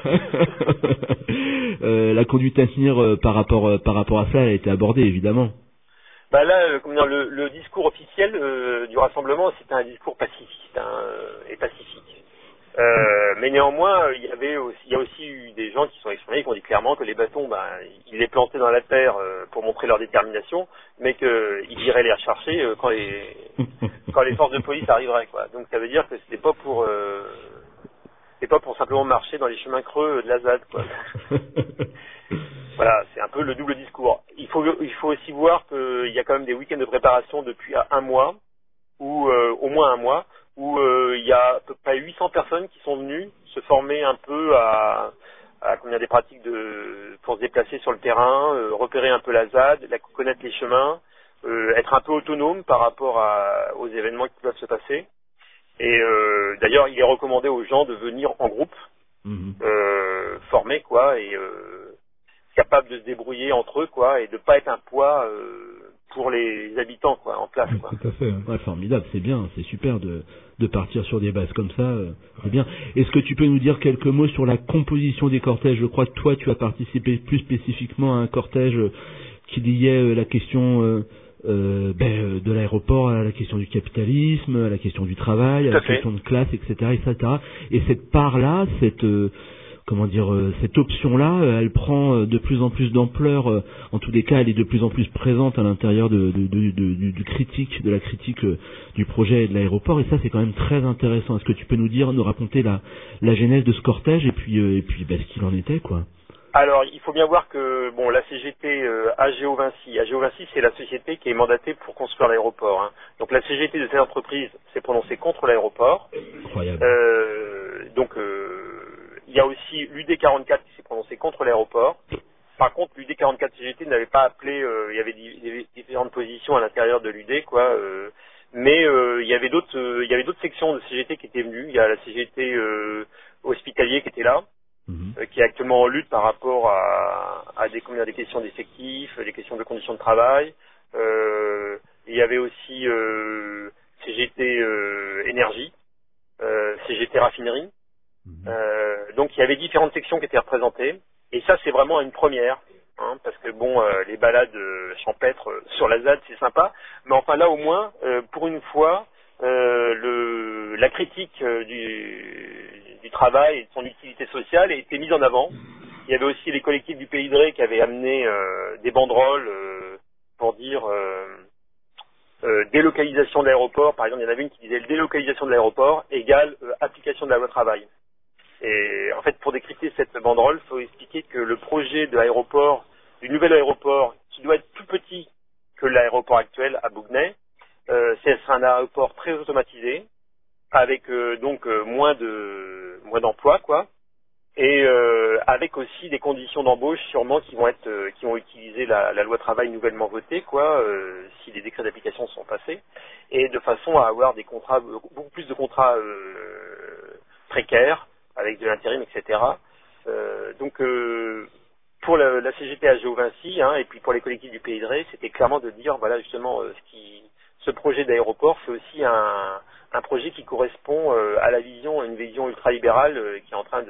euh, la conduite à tenir euh, par rapport euh, par rapport à ça, elle a été abordée évidemment. Bah là, euh, comment dire, le, le discours officiel euh, du rassemblement, c'était un discours pacifiste, hein, euh, et pacifique. Euh, mais néanmoins, il y avait aussi, il y a aussi eu des gens qui sont exprimés, qui ont dit clairement que les bâtons, ben, ils les plantaient dans la terre euh, pour montrer leur détermination, mais qu'ils iraient les rechercher euh, quand les quand les forces de police arriveraient, quoi. Donc ça veut dire que c'était pas pour euh, c'était pas pour simplement marcher dans les chemins creux de la Z A D, quoi. Voilà, c'est un peu le double discours. Il faut, il faut aussi voir qu'il y a quand même des week-ends de préparation depuis un mois, ou euh, au moins un mois, où euh, il y a à peu près huit cents personnes qui sont venues se former un peu à, à combien des pratiques de pour se déplacer sur le terrain, euh, repérer un peu la Z A D, la, connaître les chemins, euh, être un peu autonome par rapport à, aux événements qui peuvent se passer. Et euh, d'ailleurs, il est recommandé aux gens de venir en groupe, mmh. euh, formés, quoi, et euh, capables de se débrouiller entre eux, quoi, et de pas être un poids euh, pour les habitants, quoi, en place, quoi. Tout à fait. Ouais, formidable, c'est bien, c'est super de de partir sur des bases comme ça, euh, c'est bien. Est-ce que tu peux nous dire quelques mots sur la composition des cortèges? Je crois que toi, tu as participé plus spécifiquement à un cortège qui liait euh, la question euh, euh, ben, de l'aéroport à la question du capitalisme, à la question du travail, à, à la fait. question de classe, et cetera, et cetera. Et cette part-là, cette euh, comment dire, euh, cette option-là, euh, elle prend euh, de plus en plus d'ampleur. Euh, en tous les cas, elle est de plus en plus présente à l'intérieur de, de, de, de, du, du critique, de la critique euh, du projet et de l'aéroport. Et ça, c'est quand même très intéressant. Est-ce que tu peux nous dire, nous raconter la, la genèse de ce cortège et puis, euh, et puis, ben, ce qu'il en était, quoi? Alors, il faut bien voir que bon, la C G T euh, Ageo Vinci, Ageo Vinci, c'est la société qui est mandatée pour construire l'aéroport. Hein. Donc, la C G T de cette entreprise s'est prononcée contre l'aéroport. Incroyable. Euh, donc, euh, il y a aussi l'U D quarante-quatre qui s'est prononcé contre l'aéroport. Par contre, l'U D quarante-quatre C G T n'avait pas appelé. Euh, il y avait il y avait différentes positions à l'intérieur de l'U D, quoi. Euh, mais euh, il y avait d'autres, euh, il y avait d'autres sections de C G T qui étaient venues. Il y a la C G T euh, hospitalier qui était là. Euh, qui est actuellement en lutte par rapport à, à des, combien, des questions d'effectifs, des questions de conditions de travail. Euh, il y avait aussi euh, C G T euh, énergie, euh, C G T raffinerie. Euh, donc il y avait différentes sections qui étaient représentées. Et ça, c'est vraiment une première. Hein, parce que bon, euh, les balades euh, champêtres euh, sur la Z A D, c'est sympa. Mais enfin là, au moins, euh, pour une fois, euh, le, la critique euh, du... du travail et de son utilité sociale a été mise en avant. Il y avait aussi les collectifs du Pays de Ré qui avaient amené euh, des banderoles euh, pour dire euh, euh, délocalisation de l'aéroport. Par exemple, il y en avait une qui disait délocalisation de l'aéroport égale euh, application de la loi travail. Et en fait, pour décrypter cette banderole, il faut expliquer que le projet de l'aéroport, du nouvel aéroport, qui doit être plus petit que l'aéroport actuel à Bougnay, euh, c'est un aéroport très automatisé, avec euh, donc euh, moins de moins d'emplois, quoi, et euh, avec aussi des conditions d'embauche sûrement qui vont être euh, qui vont utiliser la, la loi travail nouvellement votée, quoi, euh, si les décrets d'application sont passés, et de façon à avoir des contrats, beaucoup plus de contrats euh, précaires avec de l'intérim, et cetera. Euh, donc euh, pour la, la C G T Ageo Vinci, hein, et puis pour les collectifs du Pays de Ré, c'était clairement de dire voilà justement euh, ce qui ce projet d'aéroport, c'est aussi un un projet qui correspond euh, à la vision, à une vision ultralibérale euh, qui est en train de,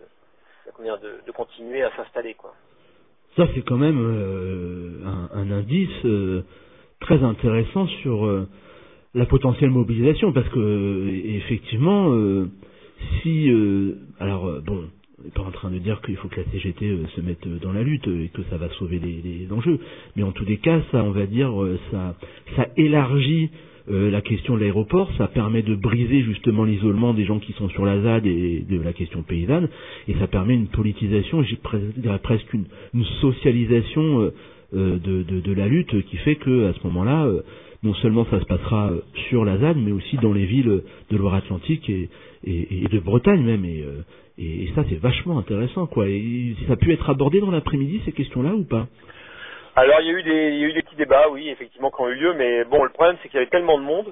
de, de, de continuer à s'installer, quoi. Ça, c'est quand même euh, un, un indice euh, très intéressant sur euh, la potentielle mobilisation, parce que euh, effectivement, euh, si euh, alors euh, bon, on n'est pas en train de dire qu'il faut que la C G T euh, se mette dans la lutte et que ça va sauver les, les enjeux, mais en tous les cas, ça, on va dire, euh, ça, ça élargit Euh, la question de l'aéroport, ça permet de briser justement l'isolement des gens qui sont sur la Z A D et de la question paysanne, et ça permet une politisation, je dirais presque une, une socialisation euh, euh, de, de, de la lutte, qui fait que à ce moment-là, euh, non seulement ça se passera sur la Z A D, mais aussi dans les villes de Loire-Atlantique et, et, et de Bretagne même, et, euh, et, et ça c'est vachement intéressant, quoi. Et ça a pu être abordé dans l'après-midi, ces questions-là, ou pas? Alors il y a eu des il y a eu des petits débats, oui, effectivement, qui ont eu lieu, mais bon, le problème c'est qu'il y avait tellement de monde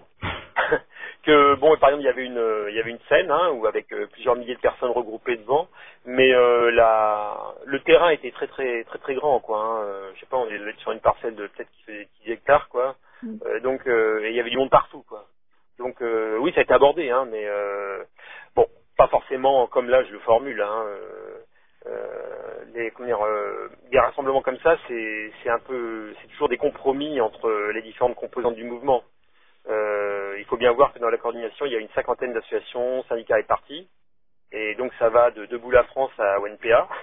que bon, par exemple, il y avait une il y avait une scène, hein, où avec euh, plusieurs milliers de personnes regroupées devant, mais euh, la le terrain était très très très très grand, quoi. Hein. Euh, je sais pas, on est sur une parcelle de peut-être qui faisait dix hectares, quoi. Euh, donc euh, et il y avait du monde partout, quoi. Donc euh, oui, ça a été abordé, hein, mais euh, bon, pas forcément comme là je le formule, hein. Euh, Euh, les, comment dire, euh, des rassemblements comme ça, c'est, c'est un peu, c'est toujours des compromis entre les différentes composantes du mouvement. Euh, il faut bien voir que dans la coordination, il y a une cinquantaine d'associations, syndicats et partis, et donc ça va de Debout la France à O N P A.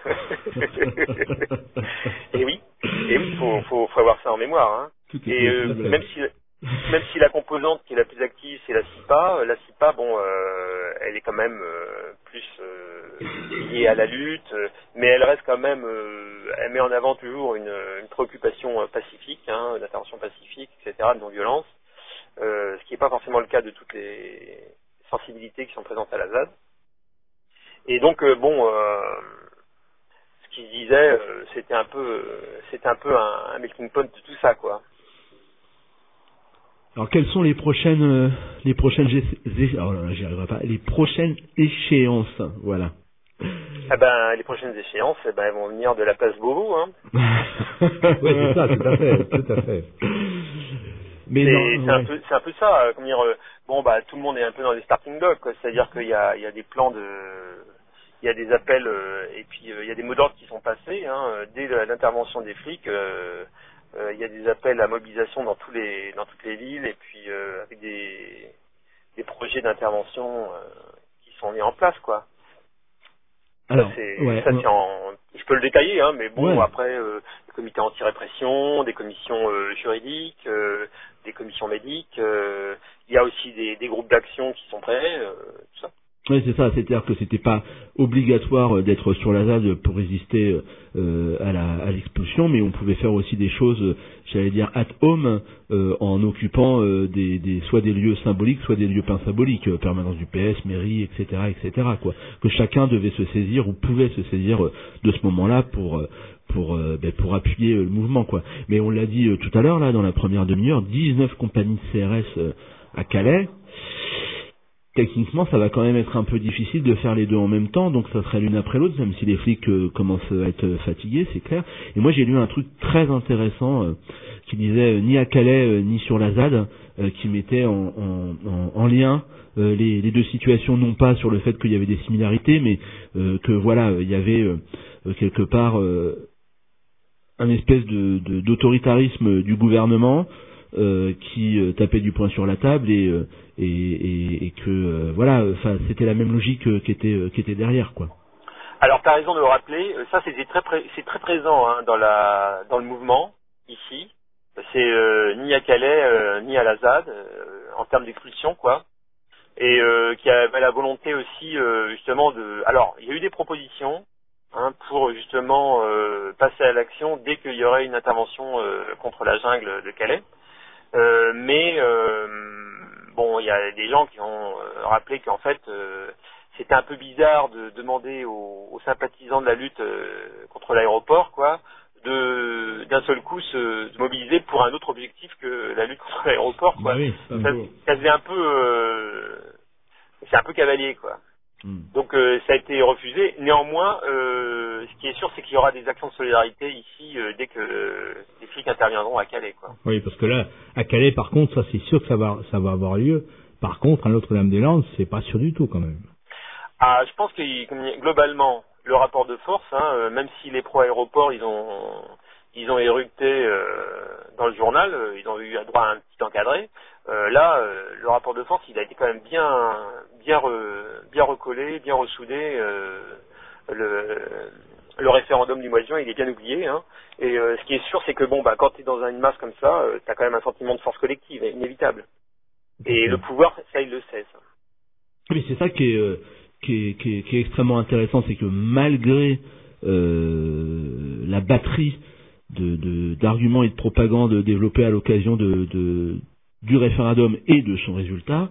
et oui, et oui, faut, faut, faut avoir ça en mémoire. Hein. Et euh, même si même si la composante qui est la plus active, c'est la C I P A, la C I P A, bon, euh, elle est quand même euh, plus euh, liée à la lutte, euh, mais elle reste quand même, euh, elle met en avant toujours une, une préoccupation euh, pacifique, hein, d'intervention pacifique, et cetera, de non-violence, euh, ce qui n'est pas forcément le cas de toutes les sensibilités qui sont présentes à la Z A D. Et donc, euh, bon, euh, ce qu'il disait, euh, c'était un peu, euh, c'était un peu un, un melting pot de tout ça, quoi. Alors quelles sont les prochaines euh, les prochaines gé- oh là là, j'y arriverai pas, les prochaines échéances, voilà. Eh ben les prochaines échéances, eh ben elles vont venir de la place Beauvau, hein. Oui, c'est ça, tout à fait, tout à fait. Mais c'est, non, c'est ouais. un peu c'est un peu ça, euh, comment dire, euh, bon bah tout le monde est un peu dans les starting blocks, quoi. C'est-à-dire qu'il y a il y a des plans de il y a des appels euh, et puis euh, il y a des mots d'ordre qui sont passés, hein, dès l'intervention des flics. Euh, euh, il y a des appels à mobilisation dans tous les dans toutes les villes et puis euh, avec des des projets d'intervention euh, qui sont mis en place, quoi. Alors, ça, c'est, ouais, ça, ouais. c'est en, je peux le détailler, hein, mais bon, Ouais. après, euh, des comités anti-répression, des commissions euh, juridiques, euh, des commissions médiques, euh, il y a aussi des, des groupes d'action qui sont prêts, euh, tout ça. Oui, c'est ça, c'est-à-dire que c'était pas obligatoire d'être sur la Z A D pour résister euh, à, la, à l'expulsion, mais on pouvait faire aussi des choses, j'allais dire, at home, euh, en occupant euh, des, des, soit des lieux symboliques, soit des lieux pas symboliques, euh, permanence du P S, mairie, et cetera, et cetera, quoi. Que chacun devait se saisir ou pouvait se saisir euh, de ce moment-là pour euh, pour euh, ben, pour appuyer euh, le mouvement, quoi. Mais on l'a dit euh, tout à l'heure, là, dans la première demi-heure, dix-neuf compagnies de C R S euh, à Calais. Techniquement, ça va quand même être un peu difficile de faire les deux en même temps, donc ça serait l'une après l'autre, même si les flics euh, commencent à être fatigués, c'est clair. Et moi, j'ai lu un truc très intéressant euh, qui disait euh, ni à Calais euh, ni sur la Z A D, euh, qui mettait en, en, en, en lien euh, les, les deux situations, non pas sur le fait qu'il y avait des similarités, mais euh, que voilà, il y avait euh, quelque part euh, un espèce de, de, d'autoritarisme du gouvernement euh, qui euh, tapait du poing sur la table et euh, Et, et, et que euh, voilà, enfin c'était la même logique euh, qui était euh, qui était derrière, quoi. Alors, tu as raison de le rappeler. Ça, c'est très, pré- c'est très présent hein, dans la dans le mouvement ici. C'est euh, ni à Calais euh, ni à la Z A D euh, en termes d'expulsion, quoi. Et euh, qui avait la volonté aussi euh, justement de. Alors, il y a eu des propositions hein, pour justement euh, passer à l'action dès qu'il y aurait une intervention euh, contre la jungle de Calais. Euh, mais euh, bon, il y a des gens qui ont euh, rappelé qu'en fait, euh, c'était un peu bizarre de demander aux, aux sympathisants de la lutte euh, contre l'aéroport, quoi, de d'un seul coup se, se mobiliser pour un autre objectif que la lutte contre l'aéroport, quoi. Bah oui, ça, ça faisait un peu, euh, c'est un peu cavalier, quoi. Mm. Donc euh, ça a été refusé. Néanmoins, euh, ce qui est sûr, c'est qu'il y aura des actions de solidarité ici euh, dès que euh, les flics interviendront à Calais, quoi. Oui, parce que là, à Calais, par contre, ça c'est sûr que ça va, ça va avoir lieu. Par contre, à Notre-Dame-des-Landes, c'est pas sûr du tout, quand même. Ah, je pense que globalement, le rapport de force, hein, euh, même si les pro-aéroports, ils ont, ils ont érupté euh, dans le journal, euh, ils ont eu droit à un petit encadré. Euh, là, euh, le rapport de force, il a été quand même bien, bien, re, bien recollé, bien ressoudé. Euh, le, le référendum du mois de juin, il est bien oublié. Hein. Et euh, ce qui est sûr, c'est que bon, bah, quand tu es dans une masse comme ça, euh, tu as quand même un sentiment de force collective, inévitable. Et le pouvoir, ça, il le sait. Ça. Mais c'est ça qui est, euh, qui est, qui est, qui est extrêmement intéressant, c'est que malgré euh, la batterie de, de, d'arguments et de propagande développés à l'occasion de, de du référendum et de son résultat,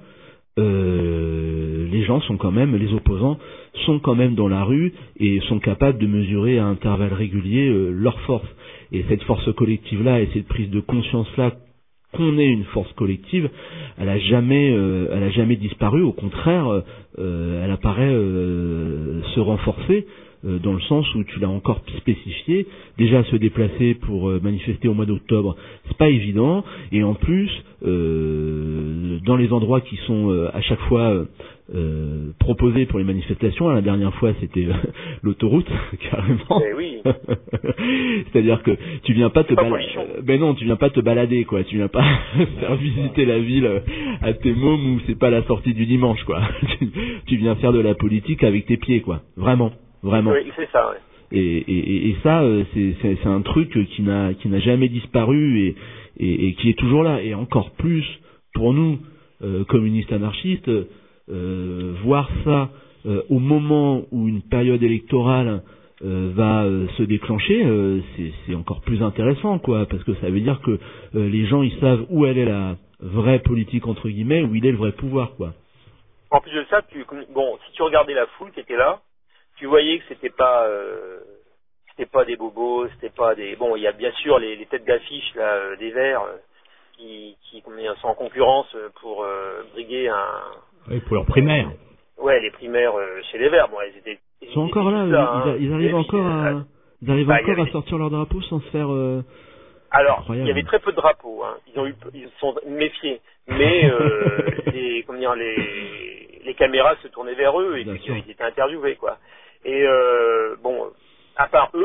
euh, les gens sont quand même, les opposants sont quand même dans la rue et sont capables de mesurer à intervalles réguliers euh, leur force. Et cette force collective-là et cette prise de conscience-là qu'on ait une force collective, elle a jamais, euh, elle a jamais disparu. Au contraire, euh, elle apparaît euh, se renforcer. Euh, dans le sens où tu l'as encore spécifié, déjà se déplacer pour euh, manifester au mois d'octobre, c'est pas évident, et en plus, euh, dans les endroits qui sont euh, à chaque fois euh, proposés pour les manifestations, la dernière fois c'était euh, l'autoroute, carrément. Eh oui. C'est-à-dire que tu viens pas te pas balader, ben non, tu viens pas te balader, quoi, tu viens pas faire visiter la ville à tes mômes où c'est pas la sortie du dimanche, quoi. tu, tu viens faire de la politique avec tes pieds, quoi, vraiment. Vraiment. Oui, c'est ça, ouais. Et, et, et ça, c'est, c'est, c'est un truc qui n'a, qui n'a jamais disparu et, et, et qui est toujours là. Et encore plus pour nous, euh, communistes anarchistes, euh, voir ça euh, au moment où une période électorale euh, va euh, se déclencher, euh, c'est, c'est encore plus intéressant, quoi, parce que ça veut dire que euh, les gens ils savent où elle est la vraie politique entre guillemets, où il est le vrai pouvoir, quoi. En plus de ça, tu, bon, si tu regardais la foule qui était là. Tu voyais que c'était pas, euh, c'était pas des bobos, c'était pas des. Bon, il y a bien sûr les, les têtes d'affiche là, euh, des Verts euh, qui, qui sont en concurrence pour euh, briguer un. Oui, pour leur primaire. Euh, ouais, les primaires euh, chez les Verts. Bon, ils étaient. Ils sont ils encore là. Ils, hein. ils, ils arrivent encore à, ils arrivent bah, encore avait... à sortir leur drapeau sans se faire. Euh... Alors, incroyable. Il y avait très peu de drapeaux. Hein. Ils ont eu, ils sont méfiés. Mais euh, les, comment dire, les, les caméras se tournaient vers eux et puis ils étaient interviewés, quoi. Et euh, bon, à part eux qui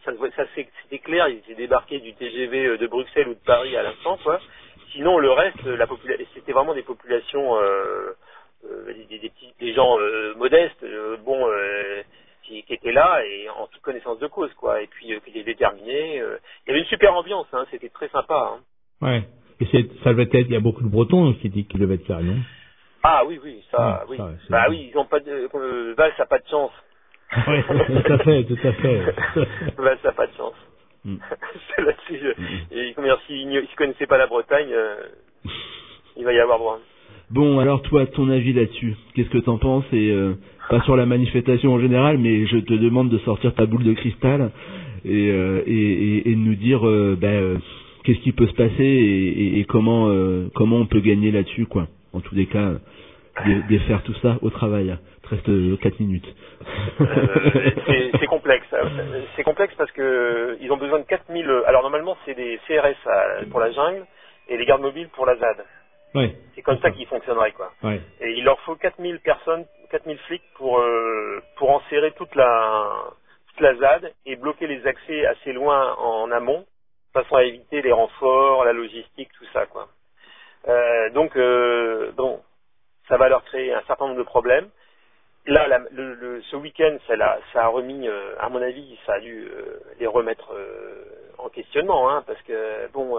ça, ça c'était clair, ils étaient débarqués du T G V de Bruxelles ou de Paris à l'instant, quoi. Sinon, le reste, la popula- c'était vraiment des populations, euh, euh, des, des, petits, des gens euh, modestes, euh, bon, euh, qui, qui étaient là et en toute connaissance de cause, quoi. Et puis, euh, qui étaient déterminés. Euh. Il y avait une super ambiance, hein, c'était très sympa. Hein. Ouais. Et c'est, ça devait être, il y a beaucoup de Bretons qui disent qu'ils devaient être faire, non? Ah oui, oui, ça, ouais, oui. Ça, bah oui, ils ont pas de, euh, Valls n'a pas de chance. Oui, tout à fait, tout à fait. Valls n'a pas de chance. Mm. Là-dessus, je, et comment dire, s'il ne connaissait pas la Bretagne, euh, il va y avoir droit. Bon, alors toi, ton avis là-dessus, qu'est-ce que t'en penses? Et euh, pas sur la manifestation en général, mais je te demande de sortir ta boule de cristal et, euh, et, et, et de nous dire euh, bah, euh, qu'est-ce qui peut se passer et, et, et comment euh, comment on peut gagner là-dessus, quoi. En tous les cas, de, de faire tout ça au travail. Il te reste euh, quatre minutes. Euh, c'est, c'est complexe. C'est complexe parce que ils ont besoin de quatre mille. Alors normalement, c'est des C R S à, pour la jungle et les gardes mobiles pour la Z A D. Ouais. C'est comme ça qu'ils fonctionneraient, quoi. Ouais. Et il leur faut quatre mille personnes, quatre mille flics pour euh, pour enserrer toute la toute la Z A D et bloquer les accès assez loin en amont, de façon à éviter les renforts, la logistique, tout ça, quoi. Euh, donc, euh, bon, ça va leur créer un certain nombre de problèmes. Là, la, le, le, ce week-end, ça, l'a, ça a remis, euh, à mon avis, ça a dû euh, les remettre euh, en questionnement, hein, parce que, bon, euh,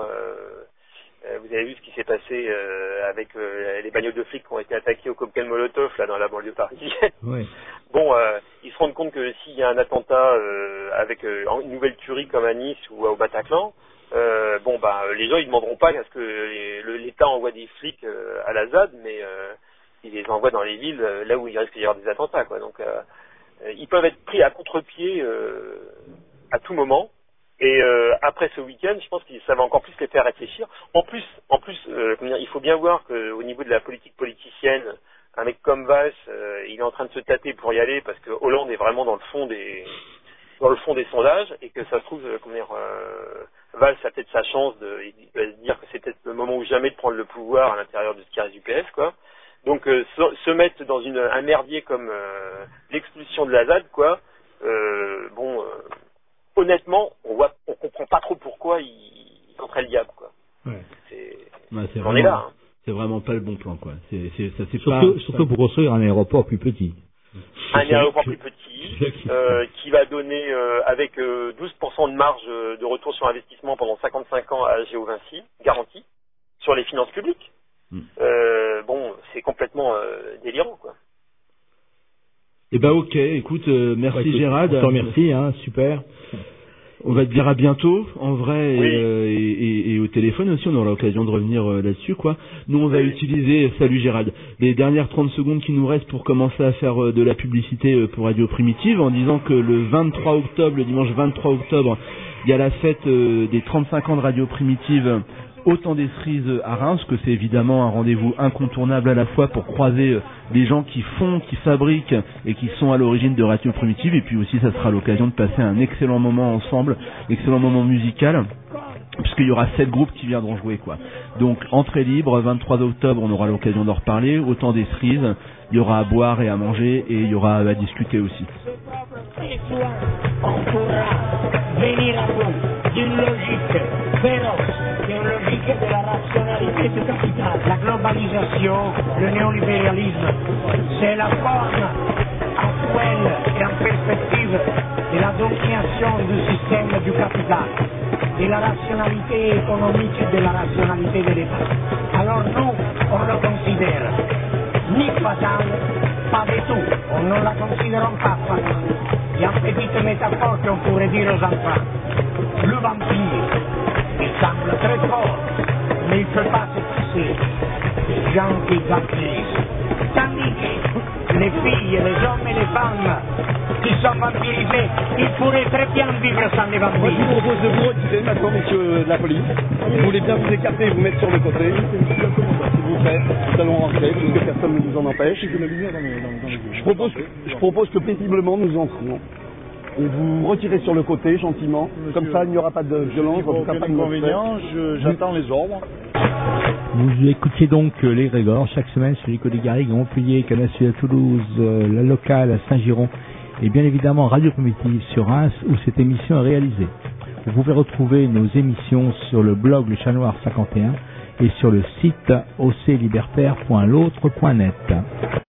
euh, vous avez vu ce qui s'est passé euh, avec euh, les bagnoles de flics qui ont été attaqués au cocktail Molotov, là, dans la banlieue parisienne. Ouais. Bon, euh, ils se rendent compte que s'il y a un attentat euh, avec euh, une nouvelle tuerie comme à Nice ou au Bataclan, euh, bon, bah, les gens, ils demanderont pas à ce que les, le, l'État envoie des flics euh, à la Z A D, mais... Euh, ils les envoient dans les villes, euh, là où il risque d'y avoir des attentats, quoi. Donc, euh, euh, ils peuvent être pris à contre-pied euh, à tout moment. Et euh, après ce week-end, je pense que ça va encore plus les faire réfléchir. En plus, en plus, euh, comment dire, il faut bien voir qu'au niveau de la politique politicienne, un mec comme Valls, euh, il est en train de se tâter pour y aller parce que Hollande est vraiment dans le fond des, dans le fond des sondages et que ça se trouve, euh, comment dire, euh, Valls a peut-être sa chance de, il va se dire que c'est peut-être le moment ou jamais de prendre le pouvoir à l'intérieur de ce qui reste du P S, quoi. Donc euh, se, se mettre dans une, un merdier comme euh, l'expulsion de la Z A D, quoi. Euh, bon, euh, honnêtement, on voit, on comprend pas trop pourquoi il, il tenterait le diable, quoi. Ouais. C'est, ouais, c'est on vraiment, est là. Hein. C'est vraiment pas le bon plan, quoi. C'est, c'est, ça, c'est surtout, pas, surtout pour construire un aéroport plus petit. Un aéroport plus petit, euh, qui va donner euh, avec euh, douze pour cent de marge de retour sur investissement pendant cinquante-cinq ans à Géo Vinci, garantie, sur les finances publiques. Euh, bon, c'est complètement euh, délirant, quoi. Eh ben ok, écoute, euh, merci ouais, écoute, Gérald. On te remercie, hein, super. On va te dire à bientôt, en vrai, oui. et, euh, et, et, et au téléphone aussi, on aura l'occasion de revenir euh, là-dessus, quoi. Nous, on va oui. utiliser, salut Gérald, les dernières trente secondes qui nous restent pour commencer à faire euh, de la publicité euh, pour Radio Primitive, en disant que le vingt-trois octobre, le dimanche vingt-trois octobre, il y a la fête euh, des trente-cinq ans de Radio Primitive au Temps des Cerises à Reims, que c'est évidemment un rendez-vous incontournable à la fois pour croiser les gens qui font, qui fabriquent et qui sont à l'origine de Radio Primitive, et puis aussi ça sera l'occasion de passer un excellent moment ensemble, excellent moment musical, puisqu'il y aura sept groupes qui viendront jouer, quoi. Donc entrée libre, vingt-trois octobre, on aura l'occasion d'en reparler, au Temps des Cerises, il y aura à boire et à manger, et il y aura à discuter aussi. Une logique féroce, une logique de la rationalité du capital. La globalisation, le néolibéralisme, c'est la forme actuelle et en perspective de la domination du système du capital, de la rationalité économique et de la rationalité de l'État. Alors nous, on le considère ni fatal, pas du tout. On ne la considère pas fatale. Il y a une petite métaphore qu'on pourrait dire aux enfants. Le vampire, il semble très fort, mais il ne peut pas se passer des gens qui vampirisent. Tandis que les filles, les hommes et les femmes qui sont vampirisés, ils pourraient très bien vivre sans les vampires. Moi, je vous propose de vous retirer maintenant, messieurs de la police. Vous voulez bien vous écarter et vous mettre sur le côté. S'il vous plaît, nous allons rentrer, puisque personne ne nous en empêche. Je propose, je propose que paisiblement nous entrions. Et vous retirez sur le côté, gentiment. Monsieur, comme ça, il n'y aura pas de violence, en tout cas pas d'inconvénient. J'attends les ordres. Vous écoutiez donc les Grégor chaque semaine sur l'écho des Garrigues, Montpellier, Canal Sud à Toulouse, euh, la locale à Saint-Giron et bien évidemment Radio Primitive sur Reims où cette émission est réalisée. Vous pouvez retrouver nos émissions sur le blog Le Chat Noir cinquante et un et sur le site o c libertaire point l'autre point net.